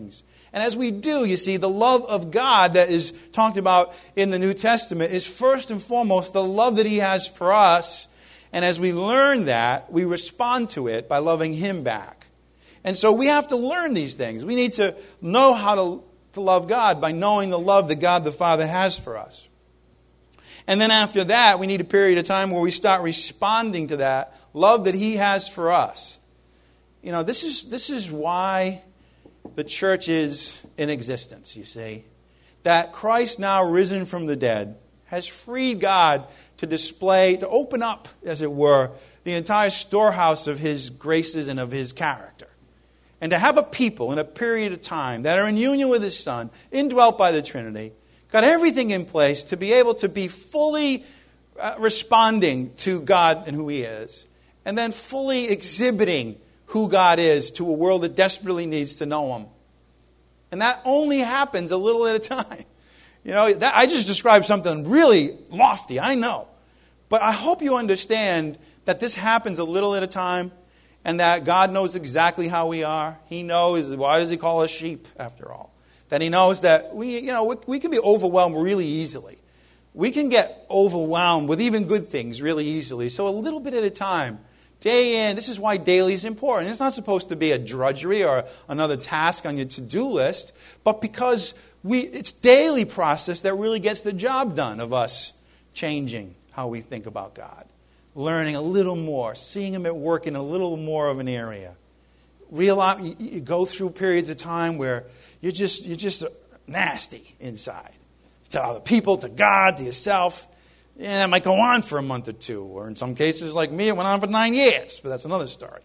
And as we do, you see, the love of God that is talked about in the New Testament is first and foremost the love that He has for us. And as we learn that, we respond to it by loving Him back. And so we have to learn these things. We need to know how to, to love God by knowing the love that God the Father has for us. And then after that, we need a period of time where we start responding to that love that He has for us. You know, this is this is why the church is in existence, you see. That Christ, now risen from the dead, has freed God to display, to open up, as it were, the entire storehouse of His graces and of His character. And to have a people in a period of time that are in union with His Son, indwelt by the Trinity, got everything in place to be able to be fully uh, responding to God and who He is, and then fully exhibiting who God is to a world that desperately needs to know Him. And that only happens a little at a time. You know, that, I just described something really lofty, I know. But I hope you understand that this happens a little at a time, and that God knows exactly how we are. He knows, why does He call us sheep, after all? That He knows that we, you know, we, we can be overwhelmed really easily. We can get overwhelmed with even good things really easily. So a little bit at a time, day in, this is why daily is important. It's not supposed to be a drudgery or another task on your to-do list, but because we, it's daily process that really gets the job done of us changing how we think about God. Learning a little more, seeing Him at work in a little more of an area. Realize, you, you go through periods of time where you're just you're just nasty inside. To other people, to God, to yourself. Yeah, it might go on for a month or two. Or in some cases, like me, it went on for nine years. But that's another story.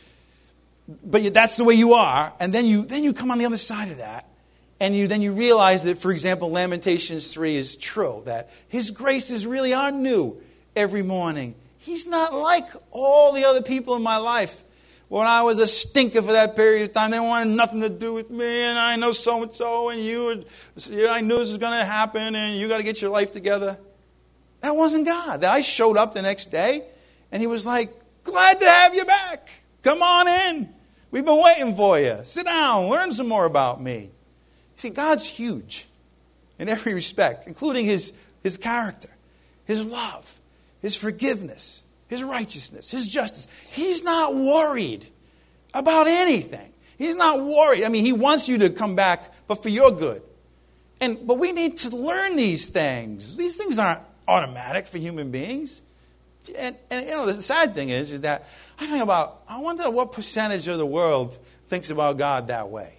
But that's the way you are. And then you then you come on the other side of that. And you then you realize that, for example, Lamentations three is true. That His graces really are new every morning. He's not like all the other people in my life. When I was a stinker for that period of time, they wanted nothing to do with me, and I know so-and-so, and you, I knew this was going to happen, and you got to get your life together. That wasn't God. I showed up the next day, and He was like, glad to have you back. Come on in. We've been waiting for you. Sit down. Learn some more about me. See, God's huge in every respect, including His, His character, His love, His forgiveness, His righteousness, His justice. He's not worried about anything. He's not worried. I mean, He wants you to come back, but for your good. And but we need to learn these things. These things aren't automatic for human beings. And, and you know, the sad thing is, is that I think about, I wonder what percentage of the world thinks about God that way.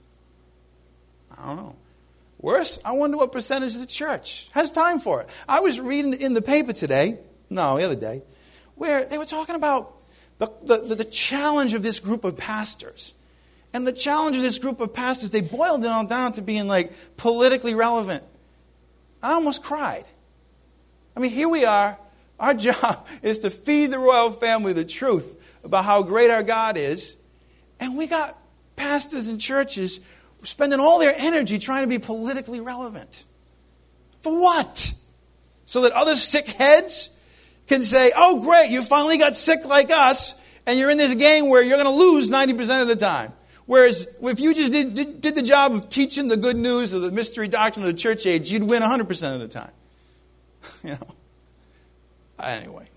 I don't know. Worse, I wonder what percentage of the church has time for it. I was reading in the paper today, no, the other day, where they were talking about the, the, the challenge of this group of pastors. And the challenge of this group of pastors, they boiled it all down to being like politically relevant. I almost cried. I mean, here we are. Our job is to feed the royal family the truth about how great our God is. And we got pastors and churches spending all their energy trying to be politically relevant. For what? So that other sick heads can say, oh, great, you finally got sick like us, and you're in this game where you're going to lose ninety percent of the time. Whereas if you just did, did, did the job of teaching the good news of the mystery doctrine of the church age, you'd win one hundred percent of the time. You know. Anyway.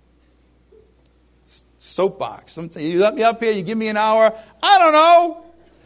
Soapbox. Something, you let me up here, you give me an hour. I don't know.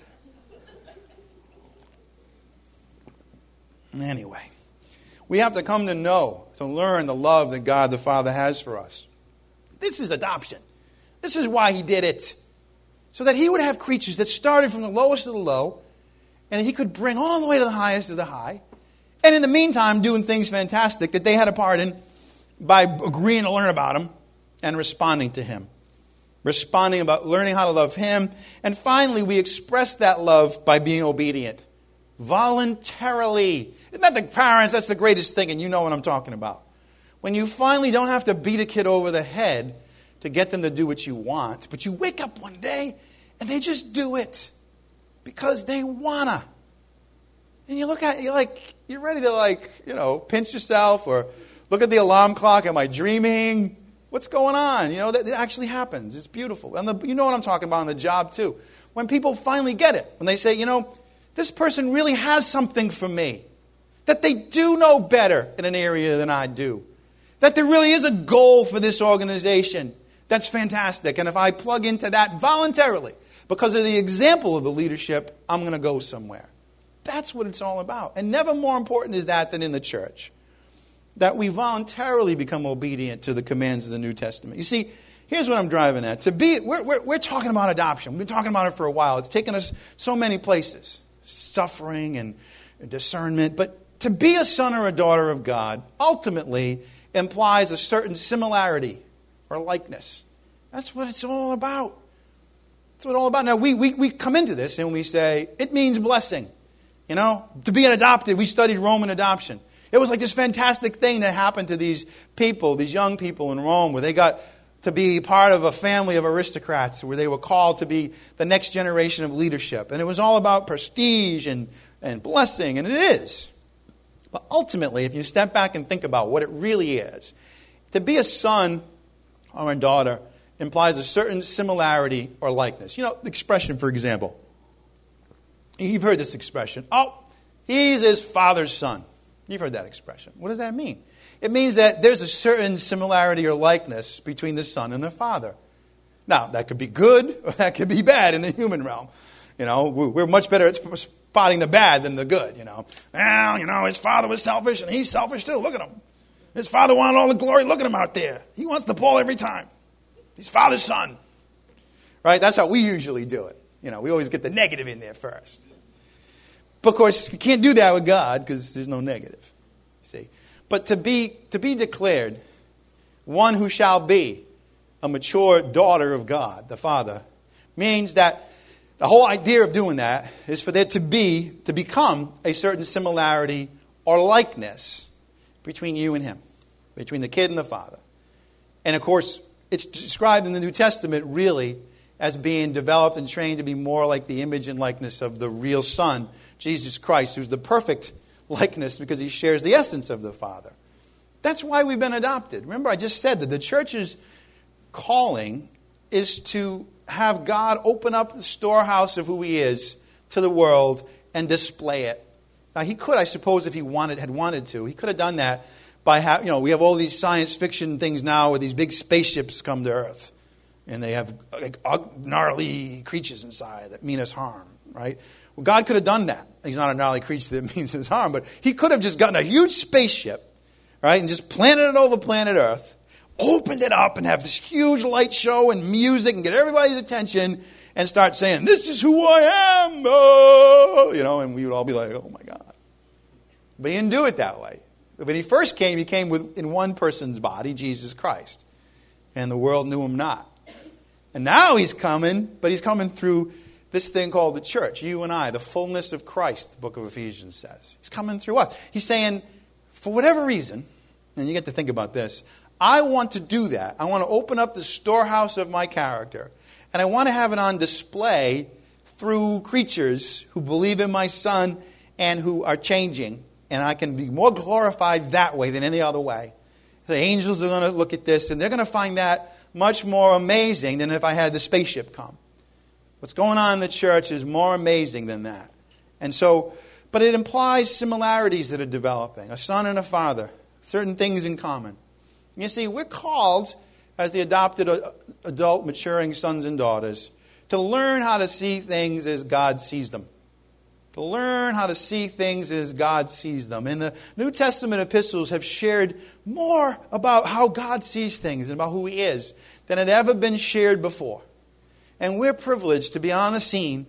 Anyway. We have to come to know, to learn the love that God the Father has for us. This is adoption. This is why He did it. So that He would have creatures that started from the lowest of the low, and He could bring all the way to the highest of the high. And in the meantime, doing things fantastic that they had a part in by agreeing to learn about Him and responding to Him. Responding about learning how to love Him. And finally, we express that love by being obedient. Voluntarily. Isn't that the parents? That's the greatest thing, and you know what I'm talking about. When you finally don't have to beat a kid over the head to get them to do what you want, but you wake up one day and they just do it because they wanna. And you look at it, you're like, you're ready to like, you know, pinch yourself or look at the alarm clock. Am I dreaming? What's going on? You know, that, that actually happens. It's beautiful. And the, you know what I'm talking about on the job too. When people finally get it, when they say, you know, this person really has something for me. That they do know better in an area than I do. That there really is a goal for this organization. That's fantastic. And if I plug into that voluntarily, because of the example of the leadership, I'm going to go somewhere. That's what it's all about. And never more important is that than in the church. That we voluntarily become obedient to the commands of the New Testament. You see, here's what I'm driving at. To be, we're, we're, we're talking about adoption. We've been talking about it for a while. It's taken us so many places. Suffering and, and discernment. But to be a son or a daughter of God ultimately implies a certain similarity or likeness. That's what it's all about. That's what it's all about. Now, we, we, we come into this and we say, it means blessing. You know, to be an adopted, we studied Roman adoption. It was like this fantastic thing that happened to these people, these young people in Rome, where they got to be part of a family of aristocrats, where they were called to be the next generation of leadership. And it was all about prestige and, and blessing, and it is. But ultimately, if you step back and think about what it really is, to be a son or a daughter implies a certain similarity or likeness. You know, the expression, for example, you've heard this expression, oh, he's his father's son. You've heard that expression. What does that mean? It means that there's a certain similarity or likeness between the son and the father. Now, that could be good or that could be bad in the human realm. You know, we're much better at spotting the bad than the good, you know. Well, you know, his father was selfish and he's selfish too. Look at him. His father wanted all the glory. Look at him out there. He wants the ball every time. He's father's son. Right? That's how we usually do it. You know, we always get the negative in there first. But of course, you can't do that with God because there's no negative. See? But to be to be declared one who shall be a mature daughter of God, the Father, means that the whole idea of doing that is for there to be, to become a certain similarity or likeness between you and him, between the kid and the father. And of course, it's described in the New Testament really as being developed and trained to be more like the image and likeness of the real Son, Jesus Christ, who's the perfect likeness because he shares the essence of the Father. That's why we've been adopted. Remember, I just said that the church's calling is to have God open up the storehouse of who he is to the world and display it. Now, he could, I suppose, if he wanted, had wanted to, he could have done that by, ha- you know, we have all these science fiction things now where these big spaceships come to Earth. And they have like, gnarly creatures inside that mean us harm, right? Well, God could have done that. He's not a gnarly creature that means us harm, but he could have just gotten a huge spaceship, right, and just planted it over planet Earth, opened it up and have this huge light show and music and get everybody's attention and start saying, this is who I am, oh! You know, and we would all be like, oh my God. But he didn't do it that way. When he first came, he came with, in one person's body, Jesus Christ. And the world knew him not. And now he's coming, but he's coming through this thing called the church, you and I, the fullness of Christ, the book of Ephesians says. He's coming through us. He's saying, for whatever reason, and you get to think about this, I want to do that. I want to open up the storehouse of my character. And I want to have it on display through creatures who believe in my Son and who are changing. And I can be more glorified that way than any other way. The angels are going to look at this and they're going to find that much more amazing than if I had the spaceship come. What's going on in the church is more amazing than that. And so, but it implies similarities that are developing. A son and a father. Certain things in common. You see, we're called, as the adopted adult maturing sons and daughters, to learn how to see things as God sees them. To learn how to see things as God sees them. And the New Testament epistles have shared more about how God sees things and about who he is than had ever been shared before. And we're privileged to be on the scene,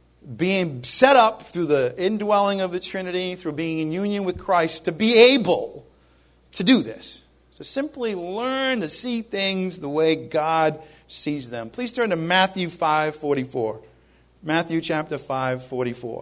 being set up through the indwelling of the Trinity, through being in union with Christ, to be able to do this. So simply learn to see things the way God sees them. Please turn to Matthew five forty-four. Matthew chapter five forty-four.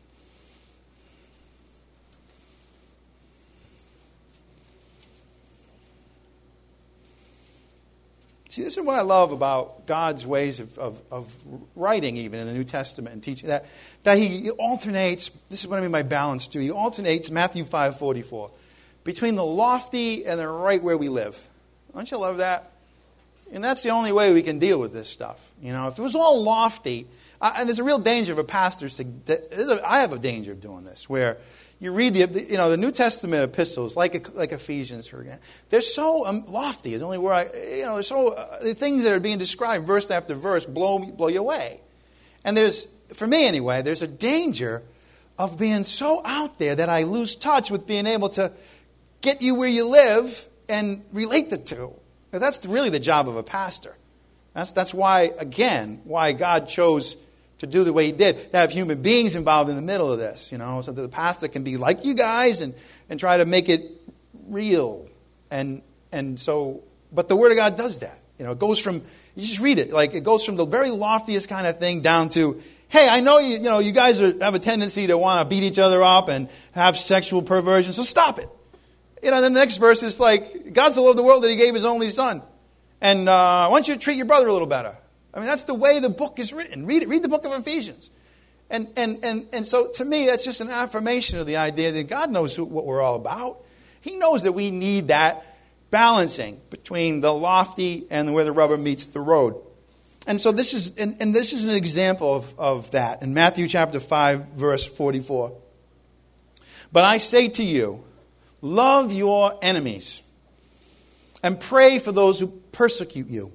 See, this is what I love about God's ways of, of, of writing, even in the New Testament and teaching, that, that he alternates, this is what I mean by balance too, he alternates Matthew five forty-four between the lofty and the right where we live. Don't you love that? And that's the only way we can deal with this stuff. You know, if it was all lofty, I, and there's a real danger of a pastor. I have a danger of doing this, where you read the, you know, the New Testament epistles, like like Ephesians, for example. They're so um, lofty. Is only where I, you know, they're so uh, the things that are being described, verse after verse, blow blow you away. And there's, for me anyway, there's a danger of being so out there that I lose touch with being able to get you where you live and relate the two. That's really the job of a pastor. That's that's why, again, why God chose to do the way he did, to have human beings involved in the middle of this, you know, so that the pastor can be like you guys and, and try to make it real. And and so, but the Word of God does that. You know, it goes from, you just read it, like it goes from the very loftiest kind of thing down to, hey, I know you, you know, you guys are, have a tendency to want to beat each other up and have sexual perversion, so stop it. You know, then the next verse is like, God so loved the world that he gave his only son. And uh, I want you to treat your brother a little better. I mean, that's the way the book is written. Read it. Read the book of Ephesians. And and and and so to me, that's just an affirmation of the idea that God knows who, what we're all about. He knows that we need that balancing between the lofty and where the rubber meets the road. And so this is and, and this is an example of, of that in Matthew chapter five, verse forty-four. But I say to you, love your enemies and pray for those who persecute you,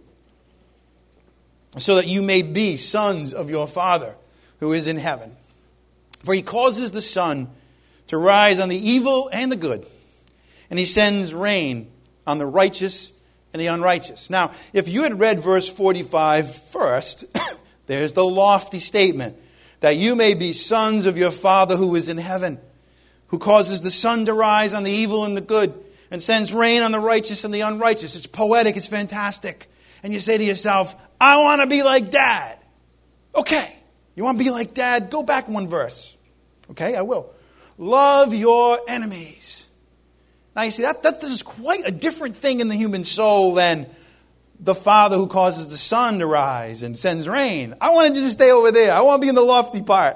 so that you may be sons of your Father who is in heaven. For he causes the sun to rise on the evil and the good, and he sends rain on the righteous and the unrighteous. Now, if you had read verse forty-five first, there's the lofty statement, that you may be sons of your Father who is in heaven, who causes the sun to rise on the evil and the good, and sends rain on the righteous and the unrighteous. It's poetic, it's fantastic. And you say to yourself, I want to be like Dad. Okay, you want to be like Dad? Go back one verse. Okay, I will. Love your enemies. Now you see, that, that is quite a different thing in the human soul than the Father who causes the sun to rise and sends rain. I want to just stay over there. I want to be in the lofty part.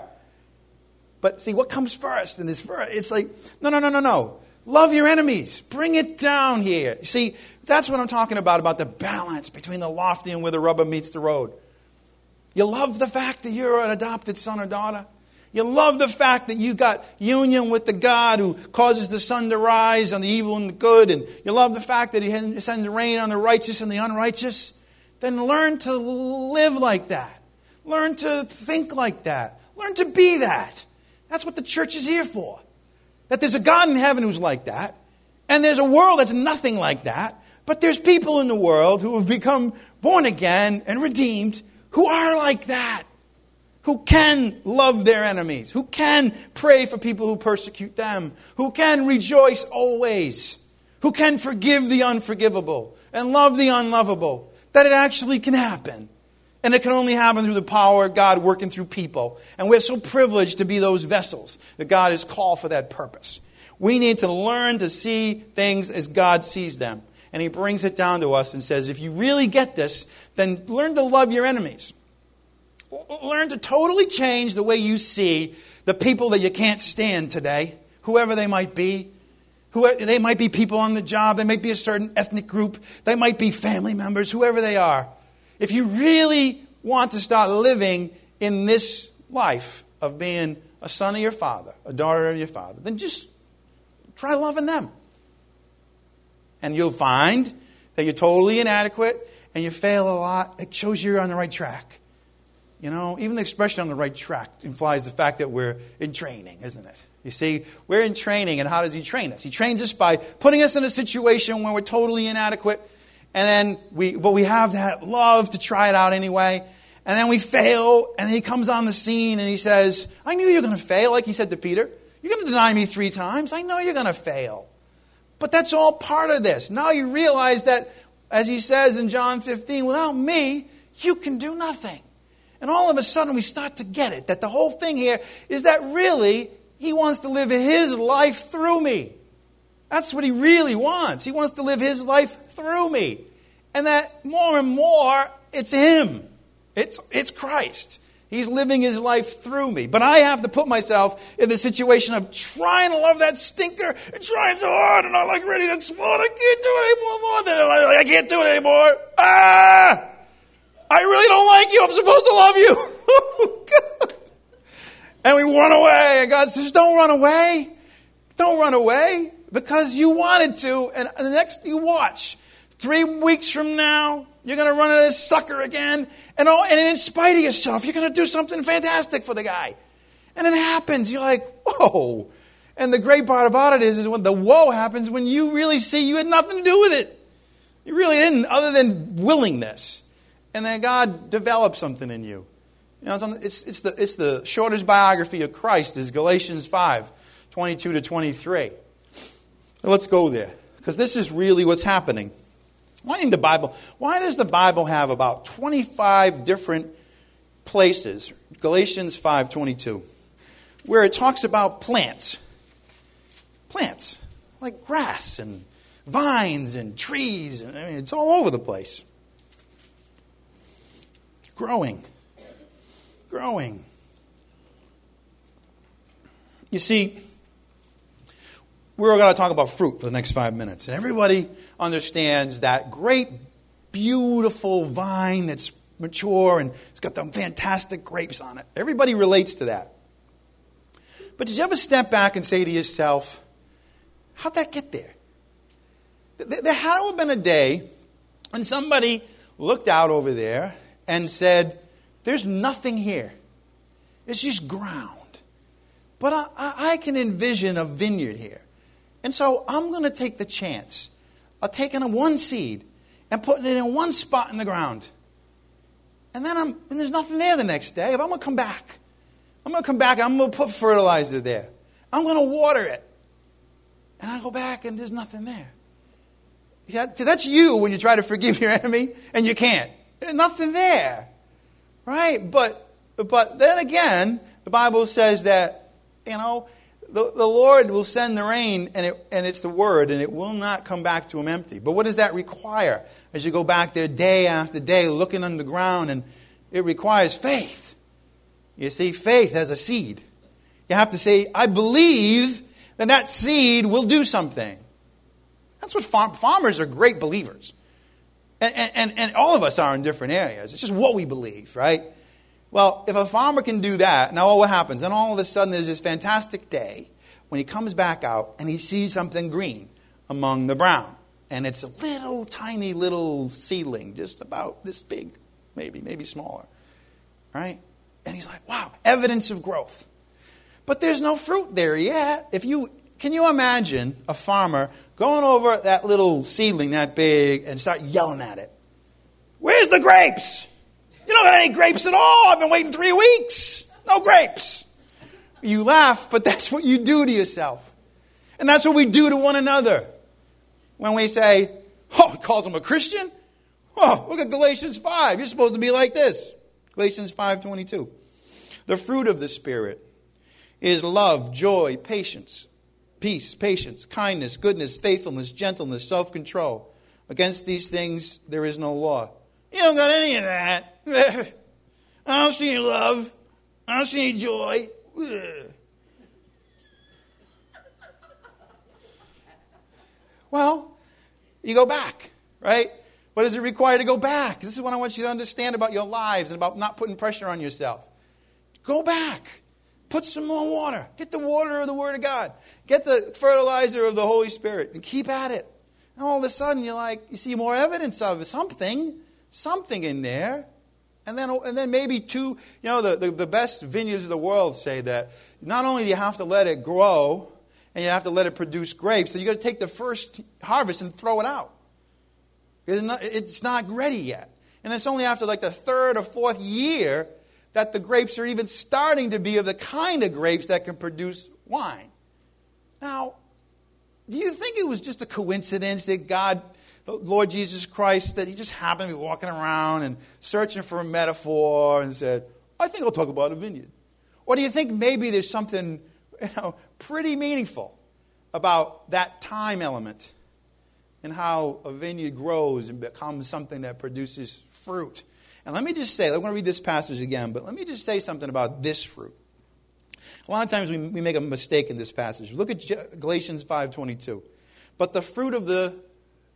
But see, what comes first in this verse? It's like, no, no, no, no, no. Love your enemies. Bring it down here. You see, that's what I'm talking about, about the balance between the lofty and where the rubber meets the road. You love the fact that you're an adopted son or daughter. You love the fact that you got union with the God who causes the sun to rise on the evil and the good. And you love the fact that he sends rain on the righteous and the unrighteous. Then learn to live like that. Learn to think like that. Learn to be that. That's what the church is here for. That there's a God in heaven who's like that. And there's a world that's nothing like that. But there's people in the world who have become born again and redeemed who are like that. Who can love their enemies. Who can pray for people who persecute them. Who can rejoice always. Who can forgive the unforgivable and love the unlovable. That it actually can happen. And it can only happen through the power of God working through people. And we're so privileged to be those vessels that God has called for that purpose. We need to learn to see things as God sees them. And he brings it down to us and says, if you really get this, then learn to love your enemies. Learn to totally change the way you see the people that you can't stand today, whoever they might be. Whoever, they might be people on the job. They might be a certain ethnic group. They might be family members, whoever they are. If you really want to start living in this life of being a son of your Father, a daughter of your Father, then just try loving them. And you'll find that you're totally inadequate and you fail a lot. It shows you're on the right track. You know, even the expression on the right track implies the fact that we're in training, isn't it? You see, we're in training, and how does he train us? He trains us by putting us in a situation where we're totally inadequate. And then we, but we have that love to try it out anyway. And then we fail, and he comes on the scene and he says, I knew you were going to fail, like he said to Peter. You're going to deny me three times. I know you're going to fail. But that's all part of this. Now you realize that, as he says in John fifteen, without me, you can do nothing. And all of a sudden we start to get it, that the whole thing here is that really he wants to live his life through me. That's what he really wants. He wants to live his life through me. And that more and more, it's him. It's, it's Christ. He's living his life through me. But I have to put myself in the situation of trying to love that stinker and trying so hard and I'm like ready to explode. I can't do it anymore. More than I can't do it anymore. Ah! I really don't like you. I'm supposed to love you. And we run away. And God says, don't run away. Don't run away because you wanted to. And the next, you watch. Three weeks from now, you're going to run into this sucker again. And, all, and in spite of yourself, you're going to do something fantastic for the guy. And it happens. You're like, whoa. And the great part about it is, is when the whoa happens, when you really see you had nothing to do with it. You really didn't, other than willingness. And then God develops something in you. You know, it's, it's, the, it's the shortest biography of Christ is Galatians five, twenty-two to twenty-three. So let's go there. Because this is really what's happening. Why in the Bible? Why does the Bible have about twenty-five different places, Galatians five twenty-two, where it talks about plants? Plants. Like grass and vines and trees. And, I mean, it's all over the place. Growing. Growing. You see, we're going to talk about fruit for the next five minutes. And everybody understands that great, beautiful vine that's mature and it's got them fantastic grapes on it. Everybody relates to that. But did you ever step back and say to yourself, how'd that get there? There had to have been a day when somebody looked out over there and said, there's nothing here. It's just ground. But I, I can envision a vineyard here. And so I'm going to take the chance of taking a one seed and putting it in one spot in the ground. And then I'm, and there's nothing there the next day. If I'm going to come back, I'm going to come back, I'm going to put fertilizer there. I'm going to water it. And I go back and there's nothing there. Yeah, that's you when you try to forgive your enemy and you can't. There's nothing there. Right? But but then again, the Bible says that, you know, the, the Lord will send the rain and it and it's the word and it will not come back to him empty. But what does that require? As you go back there day after day looking underground, and it requires faith. You see, faith has a seed. You have to say, I believe that that seed will do something. That's what farm, farmers are great believers. And, and, and all of us are in different areas. It's just what we believe, right? Well, if a farmer can do that, now what happens? Then all of a sudden there's this fantastic day when he comes back out and he sees something green among the brown. And it's a little tiny little seedling, just about this big, maybe, maybe smaller, right? And he's like, wow, evidence of growth. But there's no fruit there yet. If you can you imagine a farmer going over that little seedling that big and start yelling at it? Where's the grapes? You don't got any grapes at all. I've been waiting three weeks. No grapes. You laugh, but that's what you do to yourself. And that's what we do to one another. When we say, oh, he calls him a Christian? Oh, look at Galatians five. You're supposed to be like this. Galatians five twenty-two. The fruit of the Spirit is love, joy, patience, peace, patience, kindness, goodness, faithfulness, gentleness, self-control. Against these things there is no law. You don't got any of that. I don't see any love. I don't see any joy. Well, you go back, right? What does it require to go back? This is what I want you to understand about your lives and about not putting pressure on yourself. Go back. Put some more water. Get the water of the Word of God. Get the fertilizer of the Holy Spirit and keep at it. And all of a sudden you're like, you see more evidence of something, something in there. And then and then maybe two, you know, the, the, the best vineyards of the world say that not only do you have to let it grow and you have to let it produce grapes, so you got to take the first harvest and throw it out. It's not, it's not ready yet. And it's only after like the third or fourth year that the grapes are even starting to be of the kind of grapes that can produce wine. Now, do you think it was just a coincidence that God, the Lord Jesus Christ, that he just happened to be walking around and searching for a metaphor and said, I think I'll talk about a vineyard? Or do you think maybe there's something, you know, pretty meaningful about that time element and how a vineyard grows and becomes something that produces fruit? And let me just say, I'm going to read this passage again, but let me just say something about this fruit. A lot of times we, we make a mistake in this passage. Look at Galatians five twenty-two. But the fruit of the,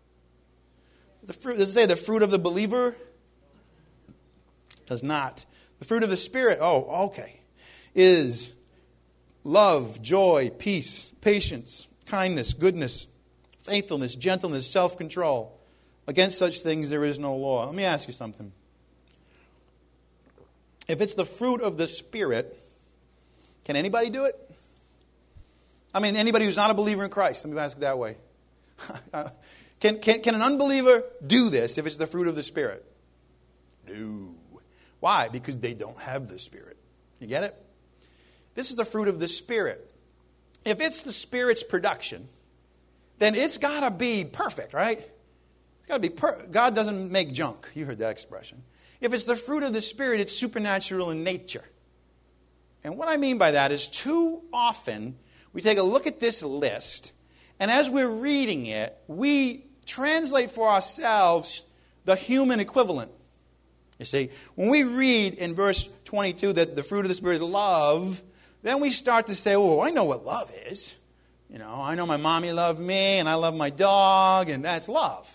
the fruit, does it say the fruit of the believer? Does not. The fruit of the Spirit, oh, okay, is love, joy, peace, patience, kindness, goodness, faithfulness, gentleness, self-control. Against such things there is no law. Let me ask you something. If it's the fruit of the Spirit, can anybody do it? I mean, anybody who's not a believer in Christ. Let me ask it that way. can, can, can an unbeliever do this if it's the fruit of the Spirit? No. Why? Because they don't have the Spirit. You get it? This is the fruit of the Spirit. If it's the Spirit's production, then it's got to be perfect, right? It's got to be per- God doesn't make junk. You heard that expression. If it's the fruit of the Spirit, it's supernatural in nature. And what I mean by that is too often we take a look at this list, and as we're reading it, we translate for ourselves the human equivalent. You see, when we read in verse twenty-two that the fruit of the Spirit is love, then we start to say, oh, I know what love is. You know, I know my mommy loved me, and I love my dog, and that's love.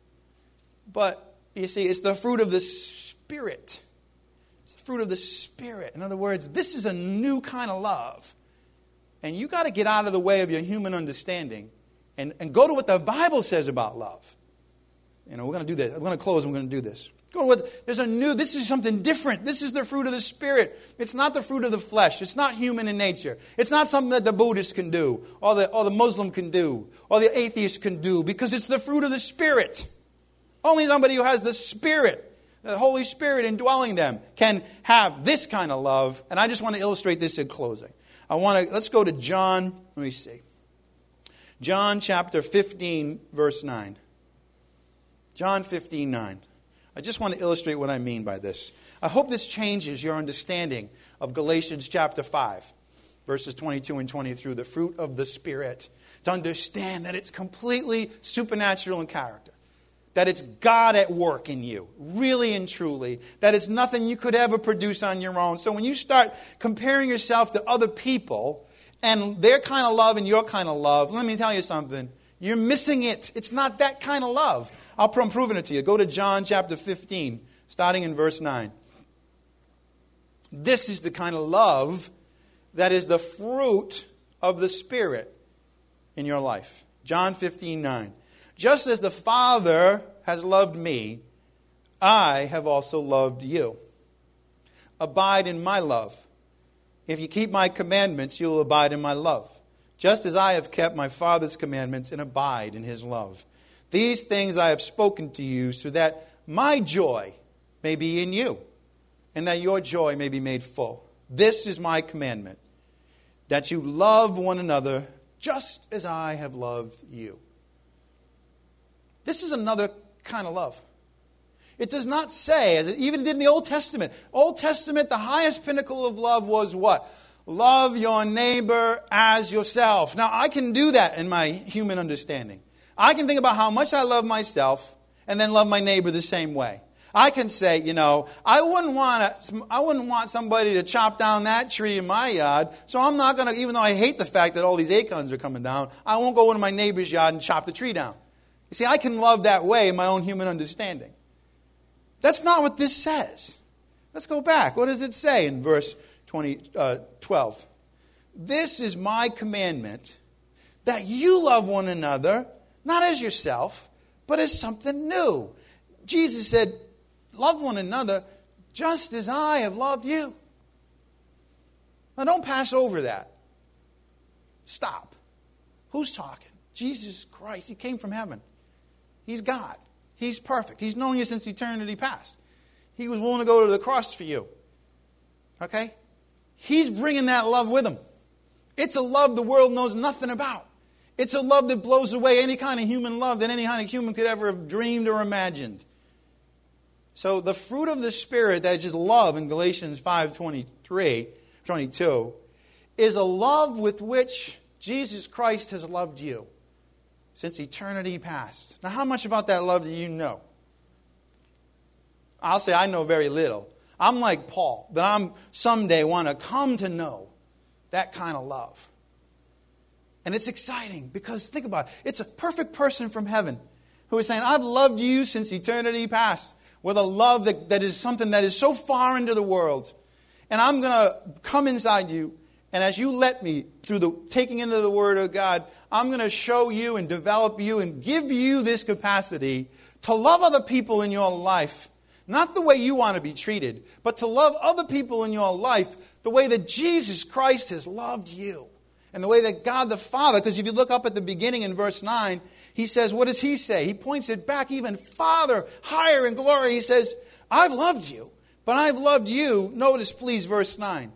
But, you see, it's the fruit of the Spirit. It's the fruit of the Spirit. In other words, this is a new kind of love. And you got to get out of the way of your human understanding and, and go to what the Bible says about love. You know, we're going to do this. I'm going to close and we're going to do this. Go to what, there's a new, this is something different. This is the fruit of the Spirit. It's not the fruit of the flesh. It's not human in nature. It's not something that the Buddhist can do, or the, or the Muslim can do, or the atheist can do, because it's the fruit of the Spirit. Only somebody who has the Spirit, the Holy Spirit indwelling them, can have this kind of love. And I just want to illustrate this in closing. I want to, let's go to John, let me see. John chapter fifteen, verse nine. John fifteen, nine. I just want to illustrate what I mean by this. I hope this changes your understanding of Galatians chapter five, verses twenty-two and twenty through, the fruit of the Spirit. To understand that it's completely supernatural in character. That it's God at work in you, really and truly. That it's nothing you could ever produce on your own. So when you start comparing yourself to other people and their kind of love and your kind of love, let me tell you something. You're missing it. It's not that kind of love. I'll, I'm proving it to you. Go to John chapter fifteen, starting in verse nine. This is the kind of love that is the fruit of the Spirit in your life. John fifteen, nine. Just as the Father has loved me, I have also loved you. Abide in my love. If you keep my commandments, you will abide in my love. Just as I have kept my Father's commandments and abide in his love. These things I have spoken to you so that my joy may be in you and that your joy may be made full. This is my commandment, that you love one another just as I have loved you. This is another kind of love. It does not say, as it even did in the Old Testament. Old Testament, the highest pinnacle of love was what? Love your neighbor as yourself. Now, I can do that in my human understanding. I can think about how much I love myself and then love my neighbor the same way. I can say, you know, I wouldn't want to, I wouldn't want somebody to chop down that tree in my yard, so I'm not going to, even though I hate the fact that all these acorns are coming down, I won't go into my neighbor's yard and chop the tree down. You see, I can love that way in my own human understanding. That's not what this says. Let's go back. What does it say in verse twenty, uh, twelve? This is my commandment, that you love one another, not as yourself, but as something new. Jesus said, love one another just as I have loved you. Now don't pass over that. Stop. Who's talking? Jesus Christ. He came from heaven. He's God. He's perfect. He's known you since eternity past. He was willing to go to the cross for you. Okay? He's bringing that love with him. It's a love the world knows nothing about. It's a love that blows away any kind of human love that any kind of human could ever have dreamed or imagined. So the fruit of the Spirit, that is just love in Galatians five twenty-three, twenty-two, is a love with which Jesus Christ has loved you since eternity past. Now, how much about that love do you know? I'll say I know very little. I'm like Paul, that I'm someday want to come to know that kind of love. And it's exciting because, think about it, it's a perfect person from heaven who is saying, I've loved you since eternity past. with a love that, that is something that is so far into the world. And I'm going to come inside you, and as you let me, through the taking into the Word of God, I'm going to show you and develop you and give you this capacity to love other people in your life. Not the way you want to be treated, but to love other people in your life the way that Jesus Christ has loved you. And the way that God the Father, because if you look up at the beginning in verse nine, he says, what does he say? He points it back even farther, higher in glory. He says, I've loved you, but I've loved you, notice please verse nine,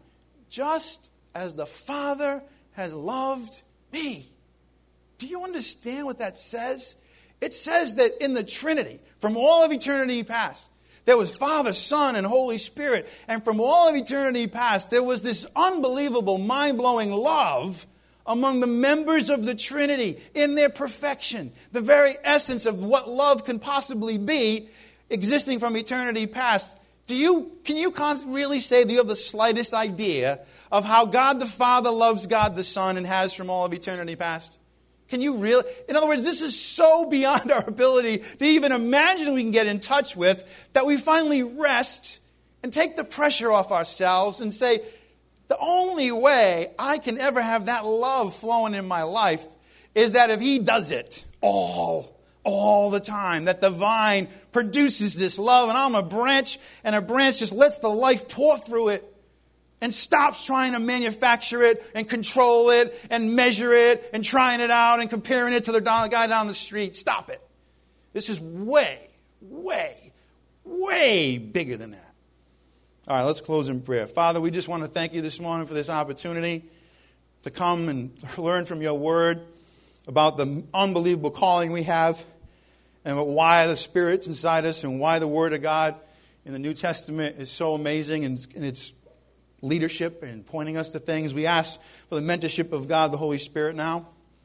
just as the Father has loved me. Do you understand what that says? It says that in the Trinity, from all of eternity past, there was Father, Son, and Holy Spirit. And from all of eternity past, there was this unbelievable, mind-blowing love among the members of the Trinity in their perfection. The very essence of what love can possibly be, existing from eternity past. Do you, can you really say that you have the slightest idea of how God the Father loves God the Son and has from all of eternity past? Can you really? In other words, this is so beyond our ability to even imagine we can get in touch with, that we finally rest and take the pressure off ourselves and say, the only way I can ever have that love flowing in my life is that if He does it all, all the time, that the vine produces this love and I'm a branch, and a branch just lets the life pour through it and stops trying to manufacture it and control it and measure it and trying it out and comparing it to the guy down the street. Stop it. This is way, way, way bigger than that. All right, let's close in prayer. Father, we just want to thank you this morning for this opportunity to come and learn from your word about the unbelievable calling we have and why the Spirit's inside us and why the Word of God in the New Testament is so amazing and it's leadership and pointing us to things. We ask for the mentorship of God, the Holy Spirit now,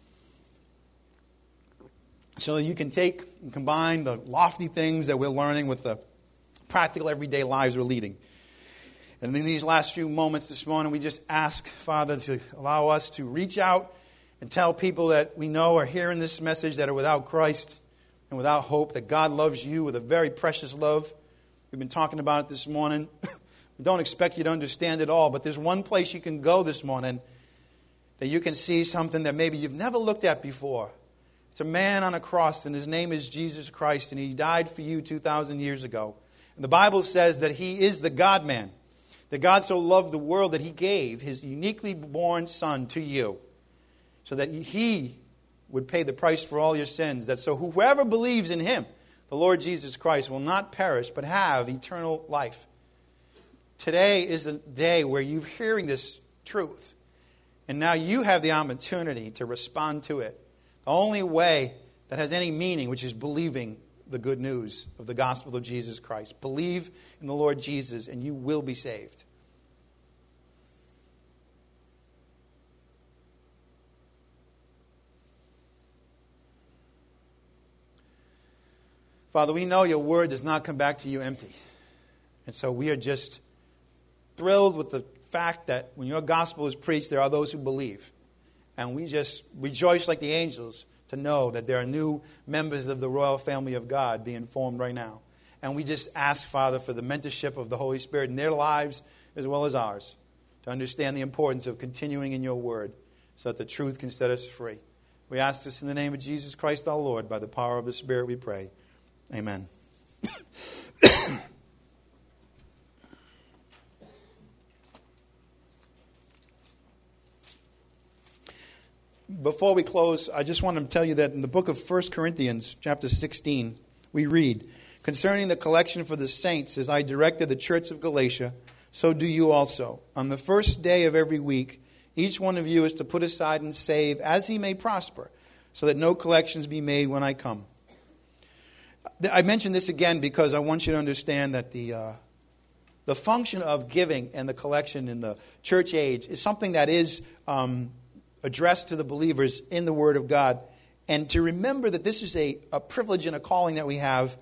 so that you can take and combine the lofty things that we're learning with the practical everyday lives we're leading. And in these last few moments this morning, we just ask, Father, to allow us to reach out and tell people that we know are hearing this message that are without Christ and without hope, that God loves you with a very precious love. We've been talking about it this morning. We don't expect you to understand it all, but there's one place you can go this morning that you can see something that maybe you've never looked at before. It's a man on a cross, and his name is Jesus Christ, and He died for you two thousand years ago. And the Bible says that He is the God-man, that God so loved the world that He gave His uniquely born Son to you, so that He would pay the price for all your sins, that so whoever believes in Him, the Lord Jesus Christ, will not perish but have eternal life. Today is the day where you're hearing this truth. And now you have the opportunity to respond to it. The only way that has any meaning, which is believing the good news of the gospel of Jesus Christ. Believe in the Lord Jesus and you will be saved. Father, we know your word does not come back to you empty. And so we are just thrilled with the fact that when your gospel is preached, there are those who believe. And we just rejoice like the angels to know that there are new members of the royal family of God being formed right now. And we just ask, Father, for the mentorship of the Holy Spirit in their lives as well as ours, to understand the importance of continuing in your word so that the truth can set us free. We ask this in the name of Jesus Christ our Lord. By the power of the Spirit we pray. Amen. Before we close, I just want to tell you that in the book of First Corinthians, chapter sixteen, we read, concerning the collection for the saints, as I directed the church of Galatia, so do you also. On the first day of every week, each one of you is to put aside and save as he may prosper, so that no collections be made when I come. I mention this again because I want you to understand that the uh, the function of giving and the collection in the church age is something that is um, addressed to the believers in the Word of God. And to remember that this is a, a privilege and a calling that we have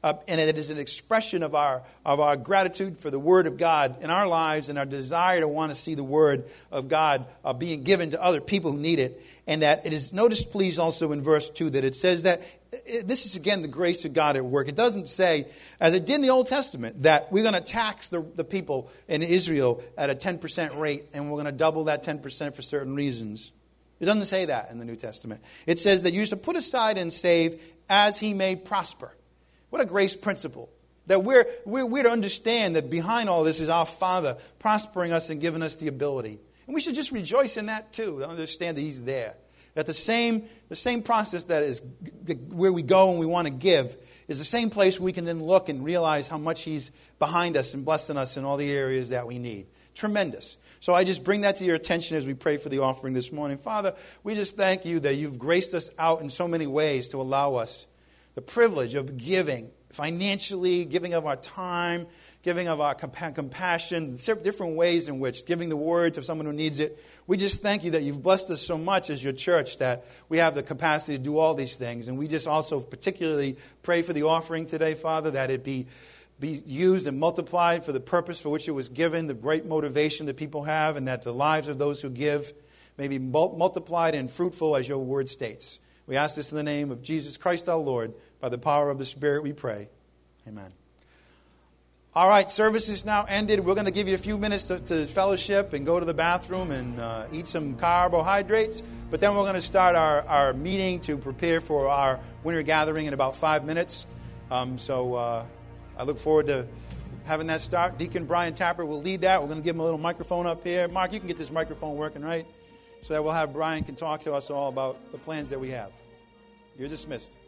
uh, and it is an expression of our of our gratitude for the Word of God in our lives and our desire to want to see the Word of God uh, being given to other people who need it. And that it is, notice please also in verse two that it says that it, this is again the grace of God at work. It doesn't say, as it did in the Old Testament, that we're going to tax the, the people in Israel at a ten percent rate and we're going to double that ten percent for certain reasons. It doesn't say that in the New Testament. It says that you're to put aside and save as he may prosper. What a grace principle. That we're, we're, we're to understand that behind all this is our Father prospering us and giving us the ability. And we should just rejoice in that too. Understand that He's there. That the same, the same process that is where we go and we want to give is the same place where we can then look and realize how much He's behind us and blessing us in all the areas that we need. Tremendous. So I just bring that to your attention as we pray for the offering this morning. Father, we just thank You that You've graced us out in so many ways to allow us the privilege of giving financially, giving of our time, giving of our compa- compassion, different ways in which giving the word to someone who needs it. We just thank You that You've blessed us so much as Your church that we have the capacity to do all these things. And we just also particularly pray for the offering today, Father, that it be be used and multiplied for the purpose for which it was given, the great motivation that people have, and that the lives of those who give may be multiplied and fruitful as Your word states. We ask this in the name of Jesus Christ our Lord. By the power of the Spirit we pray. Amen. All right, service is now ended. We're going to give you a few minutes to, to fellowship and go to the bathroom and uh, eat some carbohydrates. But then we're going to start our, our meeting to prepare for our winter gathering in about five minutes. Um, so uh, I look forward to having that start. Deacon Brian Tapper will lead that. We're going to give him a little microphone up here. Mark, you can get this microphone working, right? So that we'll have Brian can talk to us all about the plans that we have. You're dismissed.